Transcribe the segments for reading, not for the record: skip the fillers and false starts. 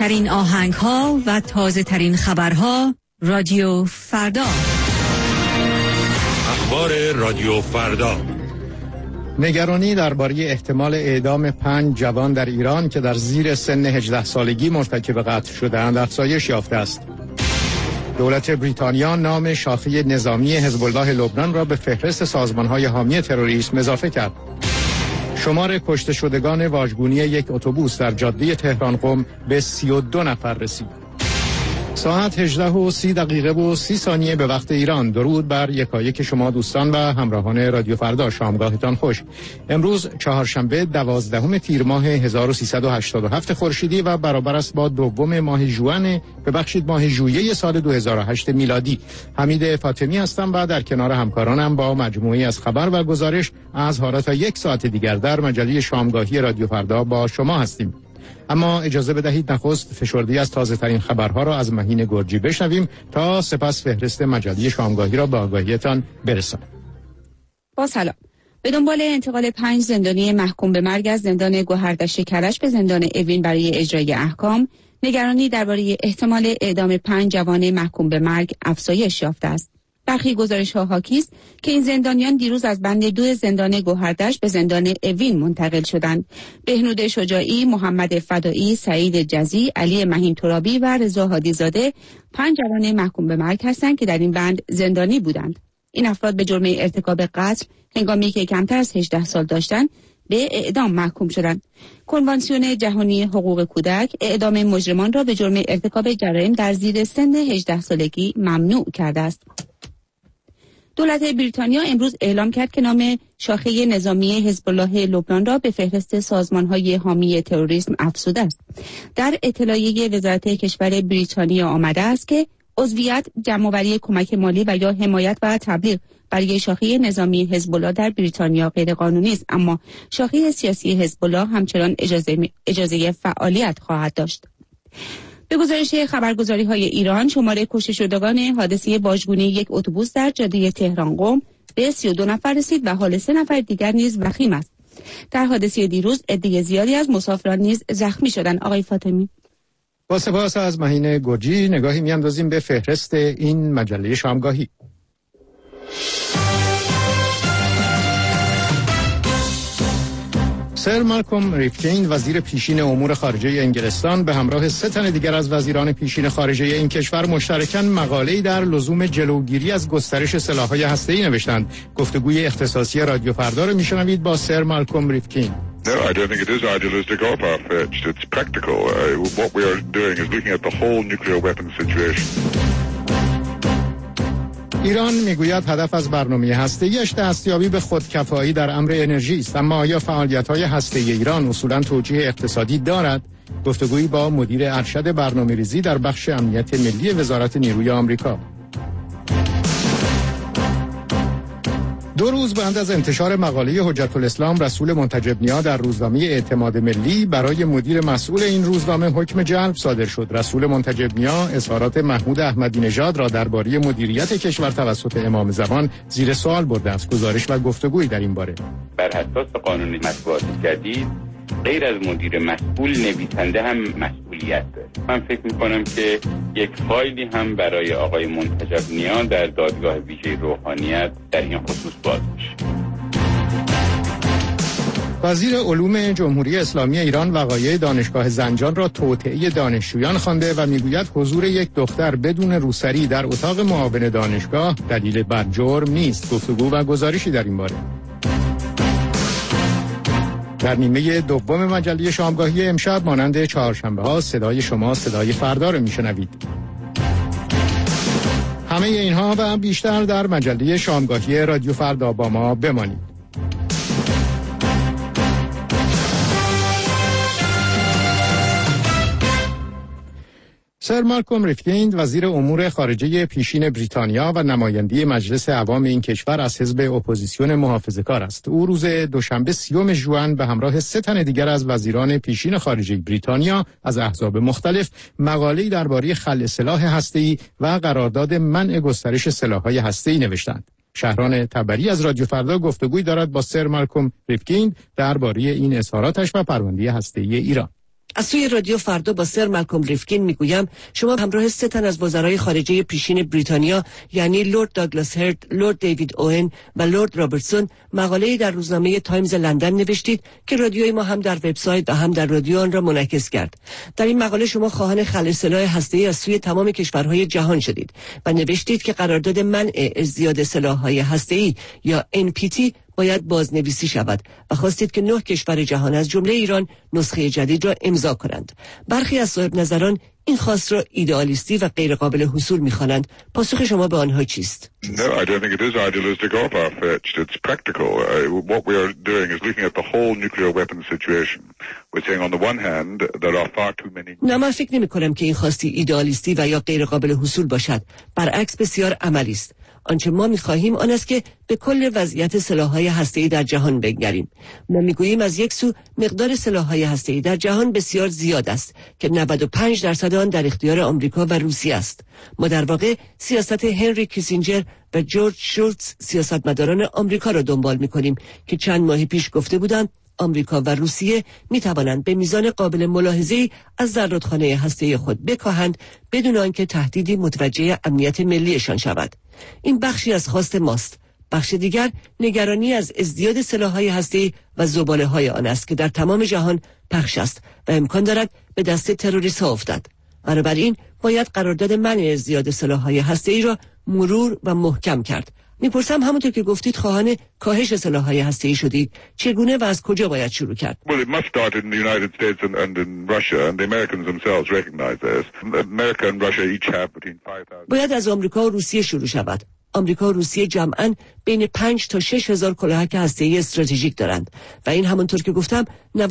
بهترین آهنگ‌ها و تازه‌ترین خبرها رادیو فردا. اخبار رادیو فردا. نگرانی درباره احتمال اعدام 5 جوان در ایران که در زیر سن 18 سالگی مرتکب قتل شده‌اند افزایش یافته است. دولت بریتانیا نام شاخه نظامی حزب الله لبنان را به فهرست سازمان‌های حامی تروریسم اضافه کرد. شمار کشته شدگان واژگونی یک اتوبوس در جاده تهران قم به 32 نفر رسید. ساعت 18:30 به وقت ایران. درود بر یکایک شما دوستان و همراهان رادیو فردا، شامگاهتان خوش. امروز چهارشنبه 12 تیر ماه 1387 خورشیدی و برابر است با دوم ماه ماه ژوئیه سال 2008 میلادی. حمید فاطمی هستم و در کنار همکارانم با مجموعی از خبر و گزارش از حالا تا 1 ساعت دیگر در مجله شامگاهی رادیو فردا با شما هستیم. اما اجازه بدهید نخست فشرده‌ای از تازه‌ترین خبرها را از مهین گرجی بشنویم تا سپس فهرست مجله شامگاهی را به آگاهیتان برسانیم. با سلام. به دنبال انتقال 5 زندانی محکوم به مرگ از زندان گوهردشت کرج به زندان اوین برای اجرای احکام، نگرانی درباره احتمال اعدام 5 جوان محکوم به مرگ افزایش یافته است. برخی گزارش‌ها حاکی است که این زندانیان دیروز از بند 2 زندان گوهردشت به زندان اوین منتقل شدند. بهنود شجاعی، محمد فدایی، سعید جزی، علی مهین ترابی و رضا هادیزاده 5 جوان محکوم به مرگ هستند که در این بند زندانی بودند. این افراد به جرم ارتکاب قتل هنگامی که کمتر از 18 سال داشتند به اعدام محکوم شدند. کنوانسیون جهانی حقوق کودک اعدام مجرمان را به جرم ارتکاب جرایم در زیر سن 18 سالگی ممنوع کرده است. دولت بریتانیا امروز اعلام کرد که نام شاخه نظامی حزب الله لبنان را به فهرست سازمان‌های حامی تروریسم افزوده است. در اطلاعیه وزارت کشور بریتانیا آمده است که عضویت، جمع‌آوری کمک مالی و یا حمایت و تبلیغ برای شاخه نظامی حزب الله در بریتانیا غیرقانونی است، اما شاخه سیاسی حزب الله همچنان اجازه فعالیت خواهد داشت. به گزارش خبرگزاری‌های ایران، شمار کشته شدگان حادثه واژگونی یک اتوبوس در جاده تهران قم به 32 نفر رسید و حال 3 نفر دیگر نیز وخیم است. در حادثه دیروز عده زیادی از مسافران نیز زخمی شدند. آقای فاطمی. با سپاس از مهین گرجی، نگاهی می‌اندازیم به فهرست این مجله شامگاهی. سر مالکوم ریفکین، وزیر پیشین امور خارجه انگلستان، به همراه 3 تن دیگر از وزیران پیشین خارجه این کشور مشترکاً مقاله‌ای در لزوم جلوگیری از گسترش سلاح‌های هسته‌ای نوشتند. گفتگوی اختصاصی رادیو فردا رو میشنوید با سر مالکوم ریفکین. No, I don't think it is idealistic or far-fetched. It's practical. What we are doing is looking at the whole nuclear weapons situation. ایران میگوید هدف از برنامه هسته‌ایش دستیابی به خودکفایی در امر انرژی است، اما آیا فعالیت‌های هسته‌ای ایران اصولاً توجیه اقتصادی دارد؟ گفتگویی با مدیر ارشد برنامه‌ریزی در بخش امنیت ملی وزارت نیروی آمریکا. 2 روز بعد از انتشار مقاله حجت الاسلام رسول منتجبنیا در روزنامه اعتماد ملی، برای مدیر مسئول این روزنامه حکم جلب صادر شد. رسول منتجبنیا اظهارات محمود احمدی نژاد را درباره مدیریت کشور توسط امام زمان زیر سوال برده است. گزارش و گفتگویی در این باره. بر اساس قانون مطبوعات جدید، غیر از مدیر مسئول، نویسنده هم مسئولیت داره. من فکر می‌کنم که یک فایلی هم برای آقای منتجبنیا در دادگاه ویژه روحانیت در این خصوص باز میشه. وزیر علوم جمهوری اسلامی ایران وقایع دانشگاه زنجان را توطئه دانشجویان خوانده و میگوید حضور یک دختر بدون روسری در اتاق معاون دانشگاه دلیل بر جرم نیست. گفتگو و گزارشی در این باره. در نیمه دوم مجله شامگاهی امشب مانند چهارشنبه‌ها صدای شما صدای فردا رو میشنوید. همه اینها و بیشتر در مجله شامگاهی رادیو فردا با ما بمانید. سر مالکوم ریفکین، وزیر امور خارجه پیشین بریتانیا و نماینده مجلس عوام این کشور از حزب اپوزیسیون محافظه‌کار است. او روز دوشنبه 30 ژوئن به همراه 3 تن دیگر از وزیران پیشین خارجه بریتانیا از احزاب مختلف مقاله‌ای درباره خلع سلاح هسته‌ای و قرارداد منع گسترش سلاح‌های هسته‌ای نوشتند. شهران تبری از رادیو فردا گفتگویی دارد با سر مالکوم ریفکین درباره این اظهاراتش و پرونده هسته‌ای ایران. از سوی رادیو فردا با سر مالکوم ریفکین میگویم شما همراه 3 تن از وزرای خارجه پیشین بریتانیا یعنی لورد داگلاس هرد، لورد دیوید اوین و لورد رابرتسون مقاله‌ای در روزنامه تایمز لندن نوشتید که رادیوی ما هم در وبسایت و هم در رادیو آن را منعکس کرد. در این مقاله شما خواهان خلع سلاح هسته‌ای از سوی تمام کشورهای جهان شدید و نوشتید که قرارداد منع ازدیاد سلاح‌های هسته‌ای یا NPT باید بازنویسی شود و خواستید که 9 کشور جهان از جمله ایران نسخه جدید را امضا کنند. برخی از صاحب نظران این خواست را ایدئالیستی و غیر قابل حصول می‌خوانند. پاسخ شما به آنها چیست؟ No, I don't think it is idealistic or far-fetched. It's practical. What we are doing is looking at the whole nuclear weapons situation. We're saying on the one hand there are far too many. نه، من فکر نمی‌کنم که این خواستی ایدئالیستی و یا غیر قابل حصول باشد. برعکس بسیار عملی است. آنچه ما می‌خواهیم آن است که به کل وضعیت سلاح‌های هسته‌ای در جهان بنگریم. ما می‌گوییم از یک سو مقدار سلاح‌های هسته‌ای در جهان بسیار زیاد است که 95% آن در اختیار آمریکا و روسیه است. ما در واقع سیاست هنری کیسینجر و جورج شولتز سیاستمداران آمریکا را دنبال می‌کنیم که چند ماه پیش گفته بودند آمریکا و روسیه می‌توانند به میزان قابل ملاحظه‌ای از زرادخانه هسته‌ای خود بکاهند بدون آنکه تهدیدی متوجه امنیت ملیشان شود. این بخشی از خواست ماست. بخش دیگر نگرانی از ازدیاد سلاح‌های هسته‌ای و زباله‌های آن است که در تمام جهان پخش است و امکان دارد به دست تروریست‌ها افتد. بنابراین باید قرارداد منع ازدیاد سلاح‌های هسته‌ای را مرور و محکم کرد. میپرسم همونطور که گفتید خواهان کاهش سلاح‌های هسته‌ای شدید، چگونه و از کجا باید شروع کرد؟ Well, it must start in the United States and in Russia, and the Americans themselves recognize this. America and Russia each have between 5,000. باید از آمریکا و روسیه شروع شود. آمریکا و روسیه جمعاً بین 5 تا 6,000 کلاهک هسته‌ای استراتژیک دارند و این همونطور که گفتم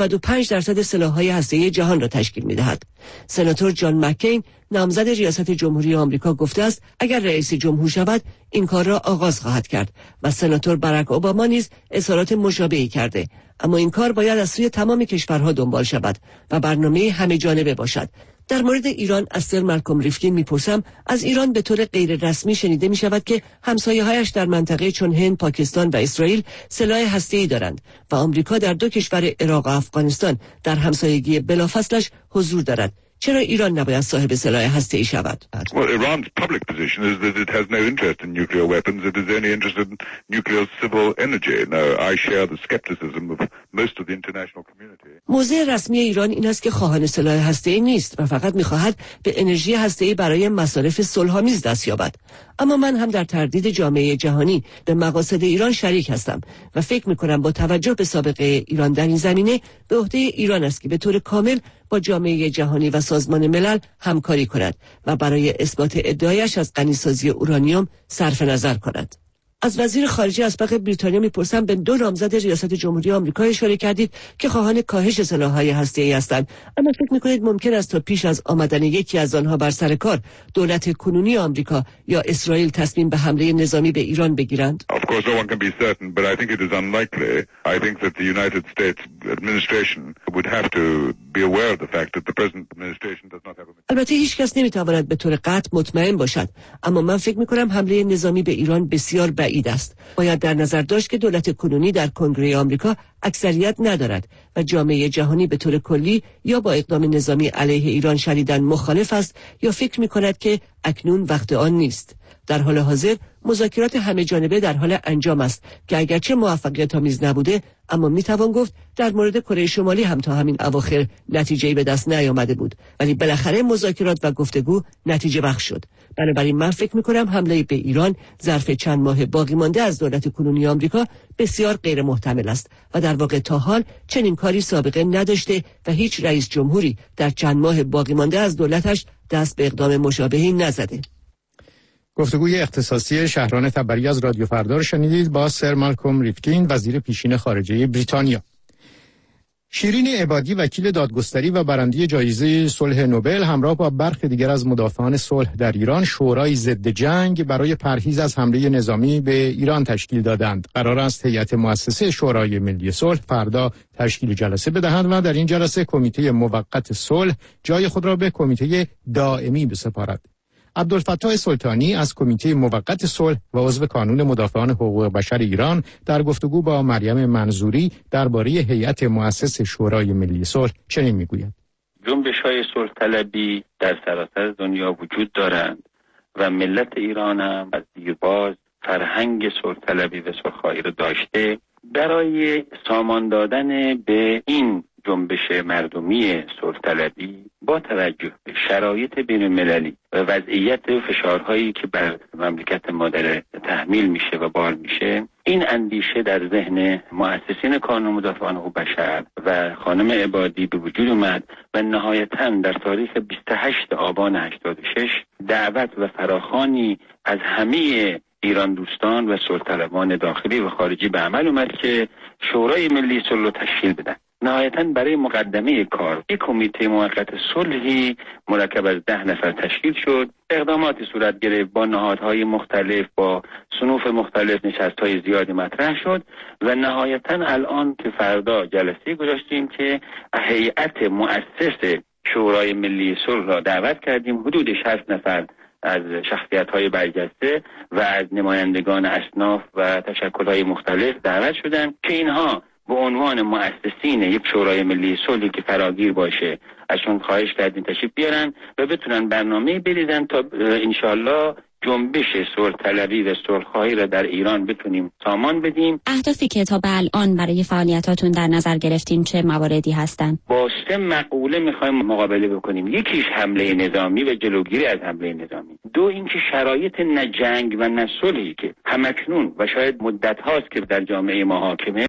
95% سلاح‌های هسته‌ای جهان را تشکیل می‌دهد. سناتور جان مکین نامزد ریاست جمهوری آمریکا گفته است اگر رئیس جمهور شود این کار را آغاز خواهد کرد و سناتور باراک اوباما نیز اظهارات مشابهی کرده. اما این کار باید از سوی تمام کشورها دنبال شود و برنامه همه جانبه باشد. در مورد ایران از سر مالکوم ریفکین میپرسم از ایران به طور غیر رسمی شنیده می شود که همسایه‌هایش در منطقه چون هند، پاکستان و اسرائیل سلاح هسته‌ای دارند و آمریکا در 2 کشور عراق و افغانستان در همسایگی بلافاصلش حضور دارد. چرا ایران نباید صاحب سلاح هسته‌ای شود؟ Well, Iran's public position is that it has no interest in nuclear weapons. It is only interested in nuclear civil energy. Now, I share the skepticism of most of the international community. موضع رسمی ایران این است که خواهان سلاح هسته‌ای نیست و فقط می‌خواهد به انرژی هسته‌ای برای مصارف صلح‌آمیز دست یابد. اما من هم در تردید جامعه جهانی به مقاصد ایران شریک هستم و فکر می‌کنم با توجه به سابقه ایران در این زمینه به عهده ایران است که به طور کامل با جامعه جهانی و سازمان ملل همکاری کند و برای اثبات ادعایش از غنیسازی اورانیوم صرف نظر کند. از وزیر خارجه اسبق بریتانیا میپرسم به 2 نامزد ریاست جمهوری آمریکا اشاره کردید که خواهان کاهش سلاح‌های هسته‌ای هستند. اما فکر می‌کنید ممکن است تا پیش از آمدن یکی از آنها بر سر کار دولت کنونی آمریکا یا اسرائیل تصمیم به حمله نظامی به ایران بگیرند؟ Of course, no one can be certain, but I think it is unlikely. I think that the United States administration would have to be aware of the fact that the present administration does not have a... البته هیچ کس نمیتواند به طور قطع مطمئن باشد، اما من فکر می‌کنم حمله نظامی به ایران بسیار بعید است. باید در نظر داشت که دولت کنونی در کنگره آمریکا اکثریت ندارد و جامعه جهانی به طور کلی یا با اقدام نظامی علیه ایران شدیداً مخالف است یا فکر می‌کند که اکنون وقت آن نیست. در حال حاضر مذاکرات همه جانبه در حال انجام است که اگرچه موفقیت آمیز نبوده اما میتوان گفت در مورد کره شمالی هم تا همین اواخر نتیجه‌ای به دست نیامده بود، ولی بالاخره مذاکرات و گفتگو نتیجه بخش شد. بنابراین من فکر می‌کنم حمله به ایران ظرف چند ماه باقی مانده از دولت کنونی آمریکا بسیار غیر محتمل است و در واقع تا حال چنین کاری سابقه نداشته و هیچ رئیس جمهوری در چند ماه باقی مانده از دولتش دست به اقدام مشابهی نزده. گفتگوی اختصاصی شهران تبری از رادیو فردا رو شنیدید با سر مالکوم ریفکین وزیر پیشین خارجه بریتانیا. شیرین عبادی وکیل دادگستری و برنده جایزه صلح نوبل همراه با برخی دیگر از مدافعان صلح در ایران شورای ضد جنگ برای پرهیز از حمله نظامی به ایران تشکیل دادند. قرار است هیئت مؤسسه شورای ملی صلح فردا تشکیل جلسه بدهند و در این جلسه کمیته موقت صلح جای خود را به کمیته دائمی بسپارد. عبدالفتاح سلطانی از کمیته موقت صلح و عضو کانون مدافعان حقوق بشر ایران در گفتگو با مریم منظوری درباره هیئت مؤسس شورای ملی صلح چنین میگوید: جنبش‌های صلح طلبی در سراسر دنیا وجود دارند و ملت ایران هم از دیرباز فرهنگ صلح طلبی و صلح‌خواهی را داشته. برای سامان دادن به این جنبش مردمی صلح طلبی با توجه به شرایط بین‌المللی و وضعیت و فشارهایی که بر مملکت ما داره تحمیل میشه و بار میشه، این اندیشه در ذهن مؤسسین کانون مدافعان حقوق بشر و خانم عبادی به وجود اومد و نهایتاً در تاریخ 28 آبان 86 دعوت و فراخوانی از همه ایران دوستان و صلح طلبان داخلی و خارجی به عمل اومد که شورای ملی صلح تشکیل بدن. نهایتاً برای مقدمه کار یک کمیته موقت صلحی مرکب از 10 نفر تشکیل شد. اقداماتی صورت گرفت با نهادهای مختلف، با صنوف مختلف، نشست‌های زیادی مطرح شد و نهایتاً الان که فردا جلسه گذاشتیم که هیئت مؤسس شورای ملی صلح را دعوت کردیم. حدود 60 نفر از شخصیت‌های برجسته و از نمایندگان اصناف و تشکل‌های مختلف دعوت شدند که اینها به عنوان مؤسسین یک شورای ملی صلحی که فراگیر باشه ازشون خواهش کردیم تشریف بیارن و بتونن برنامه بریزن تا انشالله جنبش صلح طلبی و صلح‌خواهی را در ایران بتونیم سامان بدیم. اهدافی که تا به الان برای فعالیتاتون در نظر گرفتین چه مواردی هستن؟ با 3 مقوله میخوایم مقابله بکنیم. یکیش حمله نظامی و جلوگیری از حمله نظامی. 2 اینکه شرایط نه جنگ و نه صلحی که همکنون و شاید مدت هاست که در جامعه ما حاکمه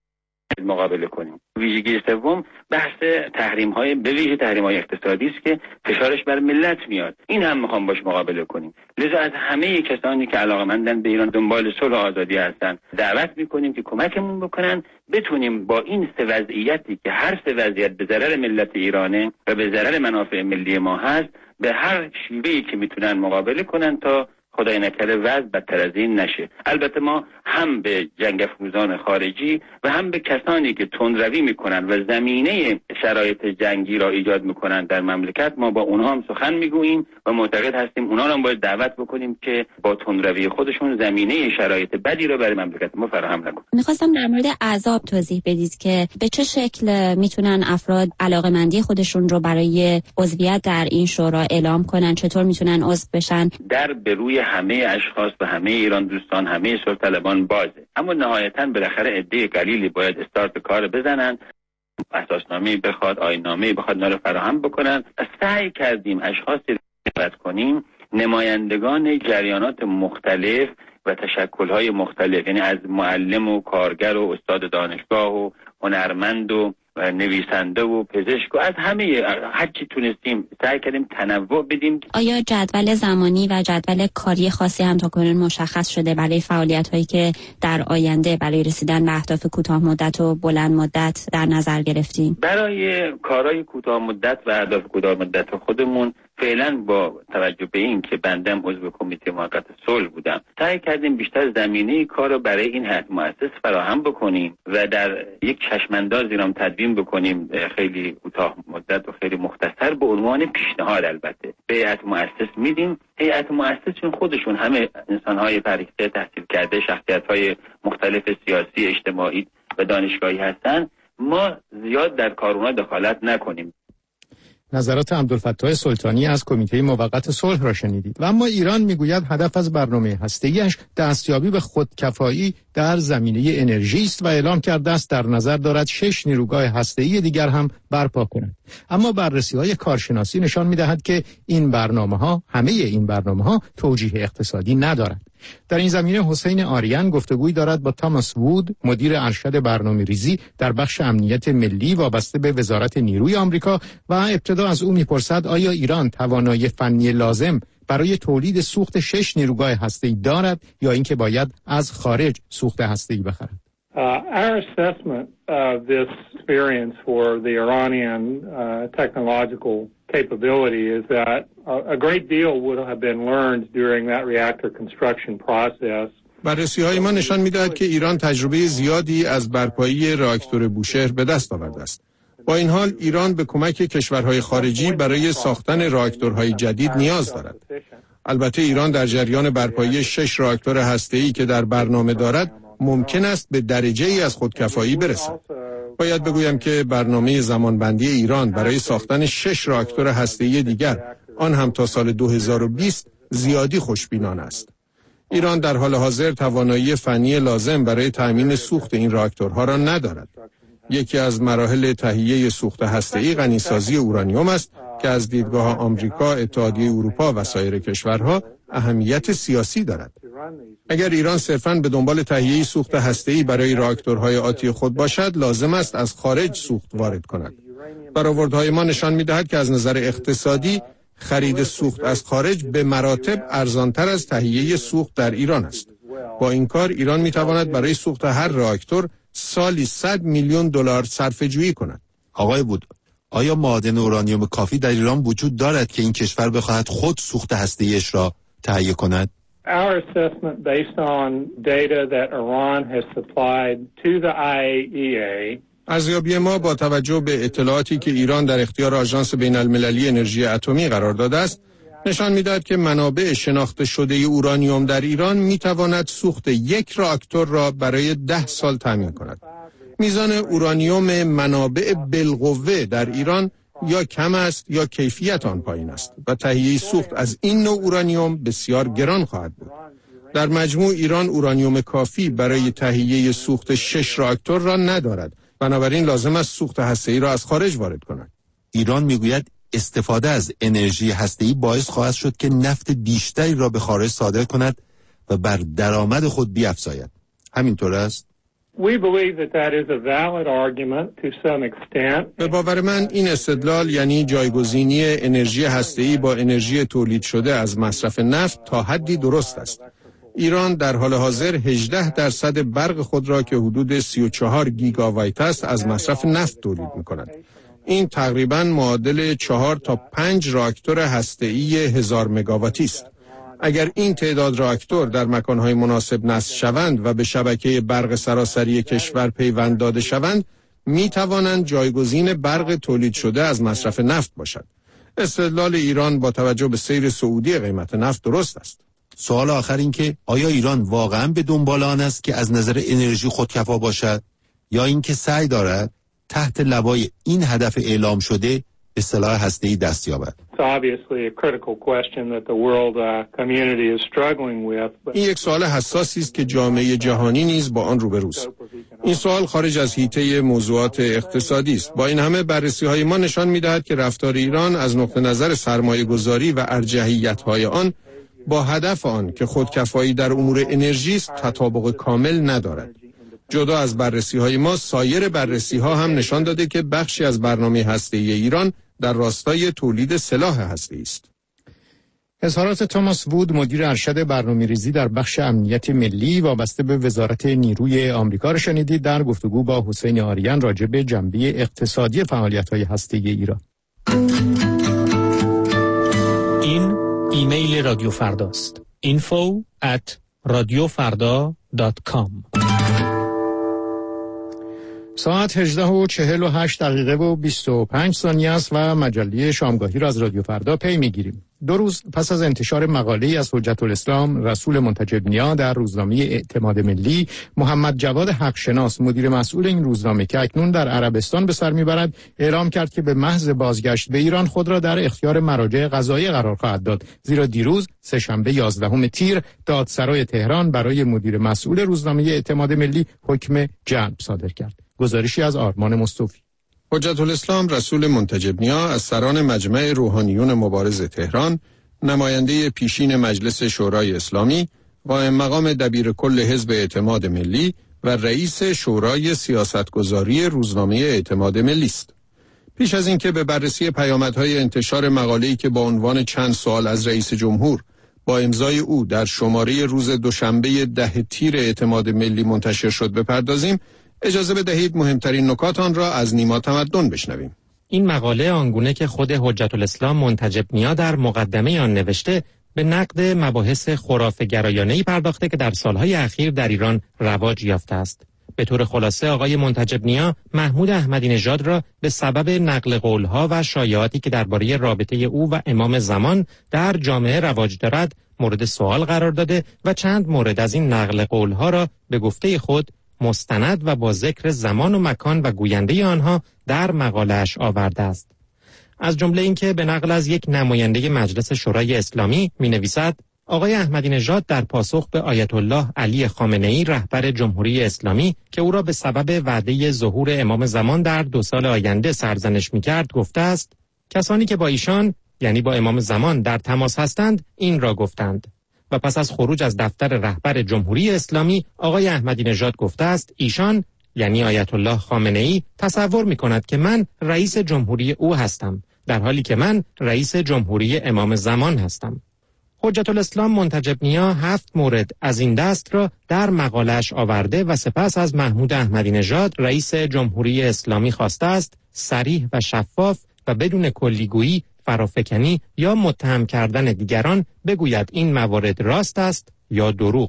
مقابله کنیم. ویژگی سوم بحث تحریم‌های به ویژه تحریم‌های اقتصادی است که فشارش بر ملت میاد. این هم میخوام باش مقابله کنیم. لذا از همه کسانی که علاقه‌مندن به ایران دنبال صلح و آزادی هستن دعوت می‌کنیم که کمکمون بکنن بتونیم با این 3 وضعیتی که هر 3 وضعیت به ضرر ملت ایرانه و به ضرر منافع ملی ما هست به هر شیوهی که میتونن مقابله کنن تا خدای نکرده وضع بدتر از این نشه. البته ما هم به جنگ افروزان خارجی و هم به کسانی که تندروی میکنن و زمینه شرایط جنگی را ایجاد میکنن در مملکت ما با اونها هم سخن میگوییم و معتقد هستیم اونها را هم باید دعوت بکنیم که با تندروی خودشون زمینه شرایط بدی را برای مملکت ما فراهم نکنن. میخواستم در مورد عذاب توضیح بدید که به چه شکل میتونن افراد علاقه‌مندی خودشون رو برای عضویت در این شورا اعلام کنن، چطور میتونن عضو بشن؟ در به روی همه اشخاص و همه ایران دوستان، همه صلح طلبان بازه، اما نهایتاً بالاخره عده قلیلی باید استارت کار بزنن، اساسنامه بخواد، آیین‌نامه بخواد، اینا رو فراهم بکنن. سعی کردیم اشخاصی دعوت کنیم نمایندگان جریانات مختلف و تشکل‌های مختلف، یعنی از معلم و کارگر و استاد دانشگاه و هنرمند و نویسنده و پزشک و از همه هرچی تونستیم سعی کردیم تنوع بدیم. آیا جدول زمانی و جدول کاری خاصی هم تا کنون مشخص شده برای فعالیت‌هایی که در آینده برای رسیدن به اهداف کوتاه مدت و بلند مدت در نظر گرفتیم؟ برای کارهای کوتاه مدت و اهداف کوتاه مدت خودمون فعلا با توجه به این که بندم عضو کمیته موقت صلح بودم سعی کردیم بیشتر زمینه کار رو برای این هیئت مؤسس فراهم بکنیم و در یک چشماندازی را تدوین بکنیم خیلی کوتاه مدت و خیلی مختصر به عنوان پیشنهاد. البته به هیئت مؤسس میدیم. هیئت مؤسس خودشون همه انسان‌های فرهیخته تحصیل کرده، شخصیت‌های مختلف سیاسی، اجتماعی و دانشگاهی هستن. ما زیاد در کار اونها دخالت نکنیم. نظرات عبدالفتاح سلطانی از کمیته موقت صلح را شنیدید. و اما ایران میگوید هدف از برنامه هسته‌ای‌اش دستیابی به خودکفایی در زمینه انرژی است و اعلام کرده است در نظر دارد 6 نیروگاه هسته‌ای دیگر هم برپا کند. اما بررسی‌های کارشناسی نشان می‌دهد که همه این برنامه‌ها توجیه اقتصادی ندارد. در این زمینه حسین آریان گفتگویی دارد با تاماس وود، مدیر ارشد برنامه‌ریزی در بخش امنیت ملی وابسته به وزارت نیروی آمریکا و ابتدا از او می‌پرسد آیا ایران توانایی فنی لازم برای تولید سوخت 6 نیروگاه هسته‌ای دارد یا اینکه باید از خارج سوخت هسته‌ای بخرد؟ Our assessment of this experience for the Iranian technological capability is that a great deal would have been learned during that reactor construction process. بررسی‌های ما نشان می‌دهد که ایران تجربه زیادی از برپایی راکتور بوشهر به دست آورده است. با این حال ایران به کمک کشورهای خارجی برای ساختن راکتورهای جدید نیاز دارد. البته ایران در جریان برپایی 6 راکتور هسته‌ای که در برنامه دارد ممکن است به درجه‌ای از خودکفایی برسد. باید بگویم که برنامه زمانبندی ایران برای ساختن 6 راکتور هسته‌ای دیگر، آن هم تا سال 2020، زیادی خوشبینانه است. ایران در حال حاضر توانایی فنی لازم برای تأمین سوخت این راکتورها را ندارد. یکی از مراحل تهیه سوخت هسته‌ای غنیسازی اورانیوم است که از دیدگاه آمریکا، اتحادیه اروپا و سایر کشورها اهمیت سیاسی دارد. اگر ایران صرفاً به دنبال تهیه سوخت هسته‌ای برای راکتورهای آتی خود باشد، لازم است از خارج سوخت وارد کند. برآوردهای ما نشان می‌دهد که از نظر اقتصادی خرید سوخت از خارج به مراتب ارزانتر از تهیه سوخت در ایران است. با این کار ایران می‌تواند برای سوخت هر راکتور سالی 100 میلیون دلار صرفه‌جویی کند. آقای بود، آیا معادن اورانیوم کافی در ایران وجود دارد که این کشور بخواهد خود سوخت هسته‌ایش را تهیه کند؟ Our assessment based on data that Iran has supplied to the IAEA. ارزیابی ما با توجه به اطلاعاتی که ایران در اختیار آژانس بین‌المللی انرژی اتمی قرار داده است، نشان می‌دهد که منابع شناخته شده اورانیوم در ایران می‌تواند سوخت یک راکتور را برای 10 سال تامین کند. میزان اورانیوم منابع بالقوه در ایران یا کم است یا کیفیت آن پایین است و تهیه سوخت از این نوع اورانیوم بسیار گران خواهد بود. در مجموع ایران اورانیوم کافی برای تهیه سوخت 6 راکتور را ندارد، بنابراین لازم است سوخت هسته‌ای را از خارج وارد کند. ایران میگوید استفاده از انرژی هسته‌ای باعث خواهد شد که نفت بیشتری را به خارج صادر کند و بر درآمد خود بیفزاید. همینطور است؟ We believe that is a valid argument to some extent. به باور من این استدلال، یعنی جایگزینی انرژی هسته‌ای با انرژی تولید شده از مصرف نفت، تا حدی درست است. ایران در حال حاضر 18% برق خود را که حدود 34 گیگاوایت است از مصرف نفت تولید می‌کند. این تقریباً معادل 4 تا 5 راکتور هسته‌ای 1000 مگاواتی است. اگر این تعداد راکتور در مکانهای مناسب نصب شوند و به شبکه برق سراسری کشور پیوند داده شوند، می توانند جایگزین برق تولید شده از مصرف نفت باشد. استدلال ایران با توجه به سیر صعودی قیمت نفت درست است. سوال آخر این که آیا ایران واقعاً به دنبال آن است که از نظر انرژی خودکفا باشد یا اینکه سعی دارد تحت لوای این هدف اعلام شده به سلاح هسته‌ای دست یابد؟ این یک سوال حساسی است که جامعه جهانی نیز با آن روبروست. این سوال خارج از حیطه موضوعات اقتصادی است. با این همه بررسی‌های ما نشان می‌دهد که رفتار ایران از نقطه نظر سرمایه‌گذاری و ارجحیت‌های آن با هدف آن که خودکفایی در امور انرژی است تطابق کامل ندارد. جدا از بررسی‌های ما، سایر بررسی‌ها هم نشان داده که بخشی از برنامه هسته‌ای ایران در راستای تولید سلاح هسته‌ای است. اظهارات توماس وود، مدیر ارشد برنامه‌ریزی در بخش امنیت ملی وابسته به وزارت نیروی آمریکا را شنیدید در گفتگو با حسین آریان راجع به جنبه اقتصادی فعالیت‌های هسته‌ای ایران. این ایمیل رادیو فرداست. info@radiofarda.com. ساعت 18:48 و 25 ثانیه است و مجله شامگاهی را از رادیو فردا پی می‌گیریم. 2 روز پس از انتشار مقاله‌ای از حجت الاسلام رسول منتجب نیا در روزنامه اعتماد ملی، محمد جواد حقشناس، مدیر مسئول این روزنامه که اکنون در عربستان به سر میبرد، اعلام کرد که به محض بازگشت به ایران خود را در اختیار مراجع قضاییه قرار خواهد داد، زیرا دیروز سه‌شنبه 11 تیر دادسرای تهران برای مدیر مسئول روزنامه اعتماد ملی حکم جلب صادر کرد. گزارشی از آرمان مصطفی. حجت الاسلام رسول منتجب نیا از سران مجمع روحانیون مبارز تهران، نماینده پیشین مجلس شورای اسلامی، قائم مقام دبیر کل حزب اعتماد ملی و رئیس شورای سیاستگذاری روزنامه اعتماد ملی است. پیش از اینکه به بررسی پیامدهای انتشار مقاله‌ای که با عنوان چند سوال از رئیس جمهور با امضای او در شماره روز دوشنبه 10 تیر اعتماد ملی منتشر شد بپردازیم، اجازه بدهید مهمترین نکات آن را از نیما تمدن بشنویم. این مقاله آنگونه که خود حجت الاسلام منتجب نیا در مقدمه آن نوشته، به نقد مباحث خرافه گرایانه‌ای پرداخته که در سالهای اخیر در ایران رواج یافته است. به طور خلاصه آقای منتجب نیا محمود احمدی نژاد را به سبب نقل قولها و شایعاتی که درباره رابطه او و امام زمان در جامعه رواج دارد مورد سوال قرار داده و چند مورد از این نقل قولها را به گفته خود مستند و با ذکر زمان و مکان و گوینده آنها در مقاله‌اش آورده است. از جمله اینکه به نقل از یک نماینده مجلس شورای اسلامی می‌نویسد: آقای احمدی نژاد در پاسخ به آیت الله علی خامنه‌ای رهبر جمهوری اسلامی که او را به سبب وعده ظهور امام زمان در 2 سال آینده سرزنش می‌کرد گفته است: کسانی که با ایشان یعنی با امام زمان در تماس هستند این را گفتند. و پس از خروج از دفتر رهبر جمهوری اسلامی آقای احمدی نژاد گفته است ایشان یعنی آیت الله خامنه‌ای تصور می‌کند که من رئیس جمهوری او هستم، در حالی که من رئیس جمهوری امام زمان هستم. حجت الاسلام منتجب نیا 7 مورد از این دست را در مقاله‌اش آورده و سپس از محمود احمدی نژاد رئیس جمهوری اسلامی خواسته است صریح و شفاف و بدون کلیگویی، فرافکنی یا متهم کردن دیگران بگوید این موارد راست است یا دروغ.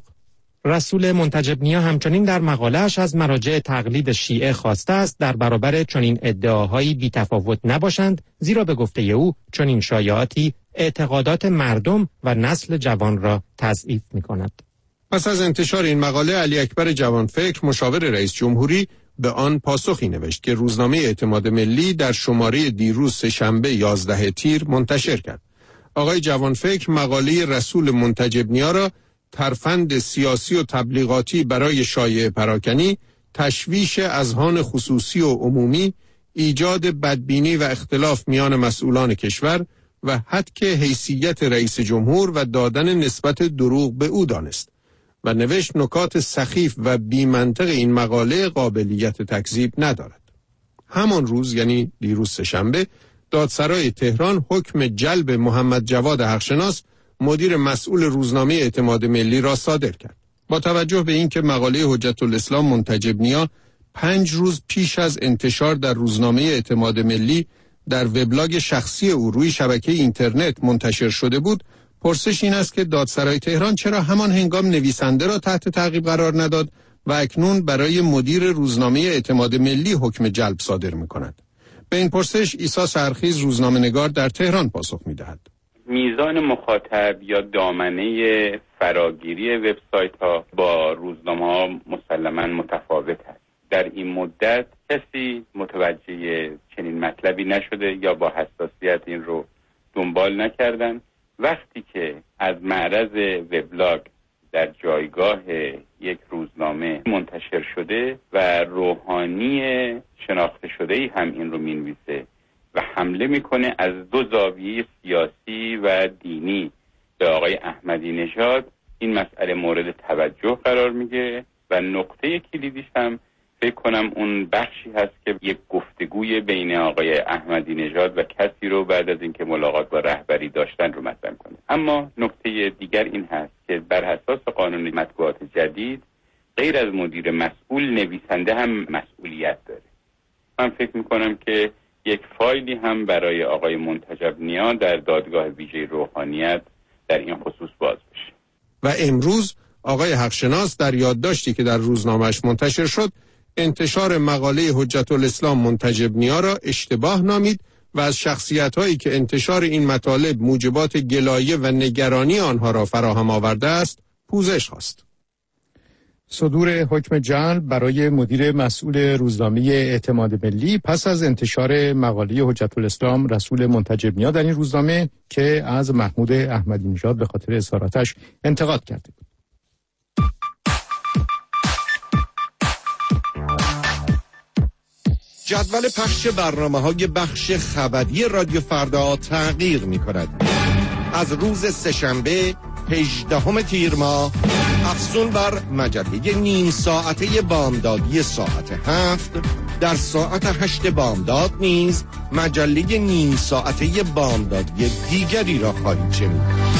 رسول منتجب نیا همچنین در مقاله‌اش از مراجع تقلید شیعه خواسته است در برابر چنین ادعاهایی بی‌تفاوت نباشند، زیرا به گفته او چنین شایعاتی اعتقادات مردم و نسل جوان را تضعیف می‌کند. پس از انتشار این مقاله علی اکبر جوانفکر مشاور رئیس جمهوری به آن پاسخی نوشت که روزنامه اعتماد ملی در شماره دیروز سه‌شنبه 11 تیر منتشر کرد. آقای جوانفکر مقاله رسول منتجب نیا را ترفند سیاسی و تبلیغاتی برای شایعه پراکنی، تشویش اذهان خصوصی و عمومی، ایجاد بدبینی و اختلاف میان مسئولان کشور و حتک حیثیت رئیس جمهور و دادن نسبت دروغ به او دانست و نوشت نکات سخیف و بی‌منطق این مقاله قابلیت تکذیب ندارد. همان روز یعنی دیروز سه‌شنبه دادسرای تهران حکم جلب محمد جواد حقشناس مدیر مسئول روزنامه اعتماد ملی را صادر کرد. با توجه به اینکه مقاله حجت الاسلام منتجب نیا 5 روز پیش از انتشار در روزنامه اعتماد ملی در وبلاگ شخصی او روی شبکه اینترنت منتشر شده بود، پرسش این است که دادسرای تهران چرا همان هنگام نویسنده را تحت تعقیب قرار نداد و اکنون برای مدیر روزنامه اعتماد ملی حکم جلب صادر می‌کند؟ به این پرسش عیسی سرخیز روزنامه‌نگار در تهران پاسخ می‌دهد. میزان مخاطب یا دامنه فراگیری وبسایت‌ها با روزنامه‌ها مسلماً متفاوت است. در این مدت کسی متوجه چنین مطلبی نشده یا با حساسیت این رو دنبال نکردن. وقتی که از معرض وبلاگ در جایگاه یک روزنامه منتشر شده و روحانی شناخته شده‌ای هم این رو می‌نویسه و حمله میکنه از 2 زاویه سیاسی و دینی به آقای احمدی نژاد، این مسئله مورد توجه قرار میگیره و نقطه کلیدیش هم فکر کنم اون بخشی هست که یک گفتگوی بین آقای احمدی نژاد و کسی رو بعد از اینکه ملاقات با رهبری داشتن رو مطرح کنه. اما نکته دیگر این هست که بر اساس قانون مطبوعات جدید غیر از مدیر مسئول نویسنده هم مسئولیت داره. من فکر میکنم که یک فایلی هم برای آقای منتجب نیا در دادگاه ویژه روحانیت در این خصوص باز بشه. و امروز آقای حقشناس در یادداشتی که در روزنامه‌اش منتشر شد انتشار مقاله حجت الاسلام منتجب نیا را اشتباه نامید و از شخصیت‌هایی که انتشار این مطالب موجبات گلایه و نگرانی آنها را فراهم آورده است پوزش خواست. صدور حکم جلب برای مدیر مسئول روزنامه اعتماد ملی پس از انتشار مقاله حجت الاسلام رسول منتجب نیا در این روزنامه که از محمود احمدی نژاد به خاطر اظهاراتش انتقاد کرده بود. جدول پخش برنامه‌های بخش خبری رادیو فردا تغییر می‌کند. از روز سه‌شنبه 18 تیر ماه افزون بر مجله نیم ساعته بامدادی ساعت 7 در ساعت 8 بامداد نیز مجله نیم ساعته بامدادی دیگری را خواهید شنید.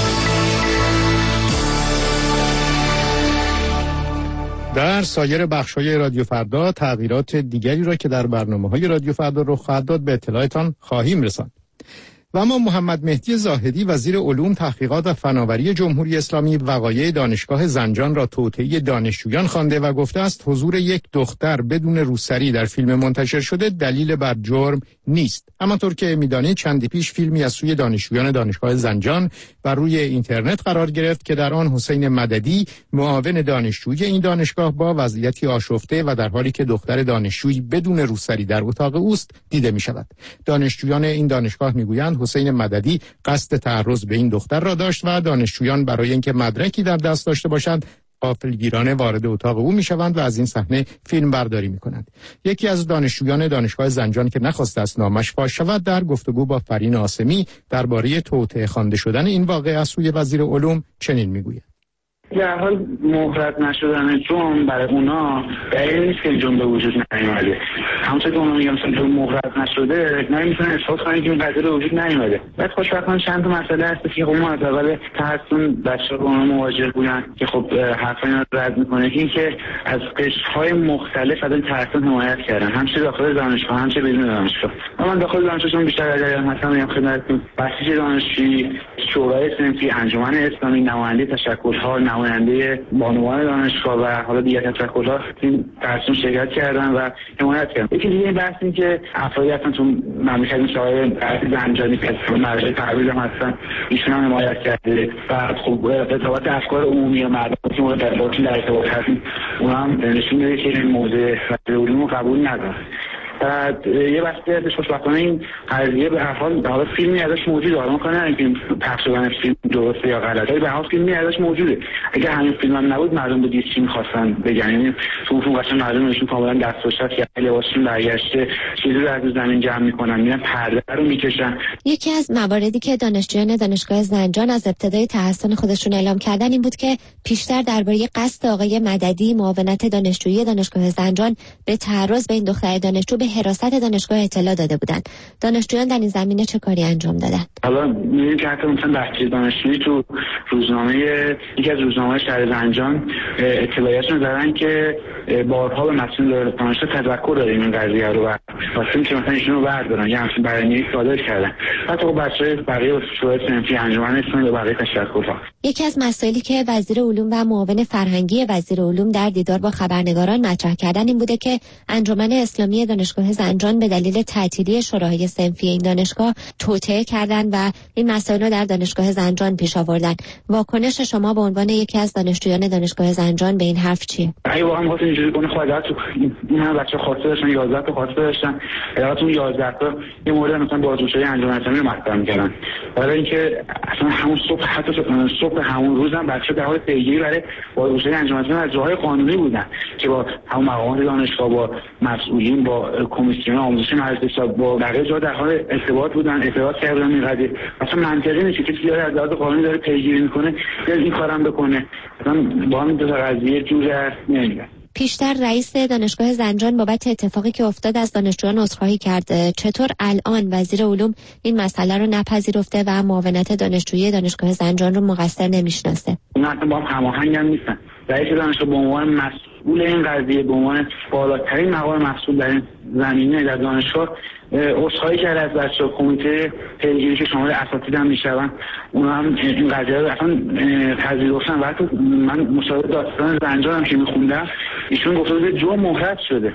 در سایر بخش‌های رادیو فردا تغییرات دیگری را که در برنامه‌های رادیو فردا رخ خواهد داد به اطلاعتان خواهیم رساند. و اما محمد مهدی زاهدی وزیر علوم، تحقیقات و فناوری جمهوری اسلامی وقایع دانشگاه زنجان را توطئه دانشجویان خوانده و گفته است حضور یک دختر بدون روسری در فیلم منتشر شده دلیل بر جرم نیست. همانطور که می‌دانید چندی پیش فیلمی از سوی دانشجویان دانشگاه زنجان بر روی اینترنت قرار گرفت که در آن حسین مددی معاون دانشجوی این دانشگاه با وضعیتی آشفته و در حالی که دختر دانشجویی بدون روسری در اتاق اوست دیده می‌شود. دانشجویان این دانشگاه می‌گویند حسین مددی قصد تعرض به این دختر را داشت و دانشجویان برای اینکه مدرکی در دست داشته باشند غافلگیرانه وارد اتاق او میشوند و از این صحنه فیلم برداری میکنند. یکی از دانشجویان دانشگاه زنجان که نخواسته است نامش فاش شود در گفتگو با فرین آسمی درباره توطئه خوانده شدن این واقعه از سوی وزیر علوم چنین میگوید: در حال مهرت نشدن جرم برای اونا دلیل نیست که این جرم به وجود نیامده. همونطور که اونا میگن مثلا مهرت نشده نمیتونن اثبات کنن که این قضیه به وجود نیامده. بعد خوشبختانه چند تا مسئله هست که خب ما از اول تحسن بچه‌ها با اونا مواجه بودن که خب حرفا اینا رد میکنه، این که از قشرهای مختلف از این تحسن حمایت کردن، همچه داخل دانشگاه همچه بدون دانشگاه. من داخل دانشگاه بیشتر جریان هستم، میگم خدمتتون بسیج دانشجویی، شورای صنفی، انجمن اسلامی، نماینده تشکل‌ها، نماینده بانوان دانشگاه و حالا دیگر تشکل‌ها این تحسن شرکت کردن و حمایت کردن. یکی دیگه این بحث این که افرادی هستن تو مملکت مثل آقای زنجانی که مرجع تحویل هم هستن، ایشون هم حمایت کرده و خب قضاوت افکار عمومی مردم که مورد در ارتباط هستن اونها هم نشون میده که این موضوع علوم قبول ندارن. بعد یه وقتی ازش خوشبختانه این قضیه به هر حال حالا فیلمی ازش موجوده، حالا کنه اینکه پخش شدن فیلم درسته یا غلطه، به هر حال فیلمی ازش موجوده. اگه همین فیلم هم نبود مردم بود چی می‌خواستن بگن، یعنی تو قشنگ مردم نشون کاملا دست و شست که لباسشون برگشته چیزی رو از زمین جمع می‌کنن، میرن پرده رو می‌کشن. یکی از مواردی که دانشجویان دانشگاه زنجان از ابتدای تحسن خودشون اعلام کردن این بود که پیشتر درباره قصد آقای مددی معاونت دانشجویی دانشگاه زنجان به تعرض به این دختر دانشجو به حراست دانشگاه اطلاع داده بودند. دانشجویان در این زمینه چه کاری انجام دادن؟ حالا می‌بینیم که حتی مثلا بحث دانشجویی تو روزنامه یکی از روزنامه‌های شهر زنجان اطلاعاتشون دادن که بارها به مسئول دانشگاه تذکر دادیم این قضیه رو و واسه که مثلا ایشونو بردارن یا همچین بیانیه‌ای صادر کردن. حتی خب بچه‌های بقیه شورای صنفی انجمن اسلامی و بقیه تشکل‌ها. یکی از مسائلی که وزیر علوم و معاون فرهنگی وزیر علوم در دیدار با خبرنگاران مطرح کردن این بوده که انجمن اسلامی دانشگاه زنجان به دلیل تعطیلی شورای صنفی این دانشگاه توطئه کردن و این مسائل رو در دانشگاه زنجان پیش آوردن. واکنش شما به عنوان یکی از دانشجویان دانشگاه زنجان به این حرف چیه؟ اگه واقعا می‌خواستین اینجوری کنه خودت تو این بچه خواسته داشتن 11 تا خواسته داشتن، البته 11 تا یه مورد مثلا بازجویی انجمن اسلامی رو مطرح می‌کردن. برای اینکه اصلا همون صبح حتی صبح همون روزم بچه‌ها در حال پیگیری برای بازجویی انجمن اسلامی از راههای قانونی بودن که با همون مقامات دانشگاه، با مسئولین، با کمیسیون آموزش مجلس، با بقیه جا در حال ارتباط بودن، اعتراض کردن این قضیه. اصلا منطقی نیست که کسی از لحاظ قانونی داره پیگیری میکنه بیاد این کارم بکنه. اصلا با همین دو تا قضیه جور نمیاد. پیشتر رئیس دانشگاه زنجان بابت اتفاقی که افتاد از دانشجویان عذرخواهی کرد. چطور الان وزیر علوم این مسئله رو نپذیرفته و معاونت دانشجویی دانشگاه زنجان رو مقصر نمیشناسه؟ اونا اصلا با هم هماهنگ هم نیستن. رئیس دانشگاه به عنوان مسئول این قضیه، به عنوان بالاترین مقام مسئول در این زمینه در دانشگاه عذرخواهی کرده از بچه‌ها. کمیته پیگیری که شامل اساتید هم میشن اونا هم این قضیه رو اصلا پذیرفتن و حتی من مصاحبه داستان زنجان هم که میخوندم ایشون گفته بود جرم مهرت شده.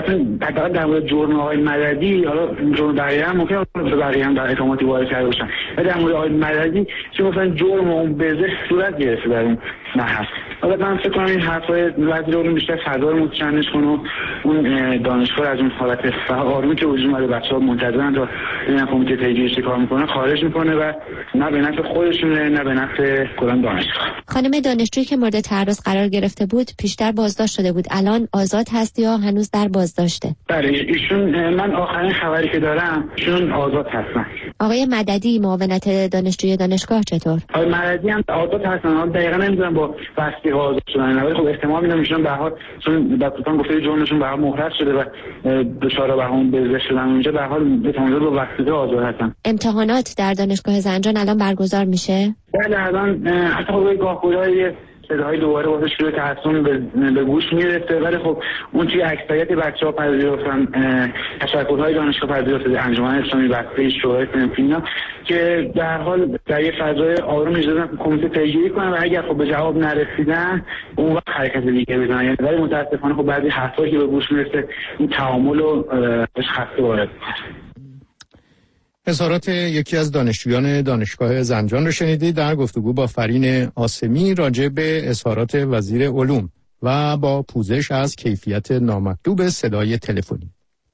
حتی در مورد جرم آقای مددی، حالا جرم بقیه هم ممکنه بقیه هم در اتهاماتی وارد کرده باشن، ولی در مورد آقای مددی چون گفتن جرم اون بزه صورت گرفته در اون محل. حالا من فکر کنم این حرفای وزیر علوم بیشتر فضا رو متشنج کنه و اون دانشگاه از اون حالت آرومی که وجود اومده بچه‌ها منتظرن تا این کمیته پیگیری کار میکنه خارج میکنه و نه به نفع خودشونه نه به نفع کلا دانشگاه. خانم دانشجویی که مورد تعرض قرار گرفته بود پیشتر بازداشت شده بود، الان آزاد هست یا هنوز در بازداشته؟ بله ایشون من آخرین خبری که دارم ایشون آزاد هستن. آقای مددی معاونت دانشجویی دانشگاه چطور؟ آقای مددی هم آزاد هستن. دقیقاً نمیدونم با بستی آزاد شدن، ولی خب احتمال میدم ایشون به هر حال چون دکتران گفته جرمشون به هر حال مهرت شده و دچار بهونه بزه شدن اونجا به هر حال به تمام با وقتی آزاد هستن. امتحانات در دانشگاه زنجان الان برگزار میشه؟ بله الان حتی خب گاهگداری صداهای دوباره واسه شروع تحسن به گوش میرسه. ولی خب اون توی اکثریت بچه‌ها پذیرفتن، تشکل‌های دانشگاه پذیرفته، انجمن اسلامی بسته شورای صنفی که در حال در یه فضای آروم اجازه کمیته پیگیری کنن و اگر خب به جواب نرسیدن اون وقت حرکت دیگه بزنن. یعنی ولی متاسفانه خب بعضی حرفایی که به گوش میرسه این تعامل رو بهش خسته وارد. اظهارات یکی از دانشجویان دانشگاه زنجان رو شنیدید در گفتگو با فرین آسمی راجع به اظهارات وزیر علوم و با پوزش از کیفیت نامطلوب صدای تلفنی.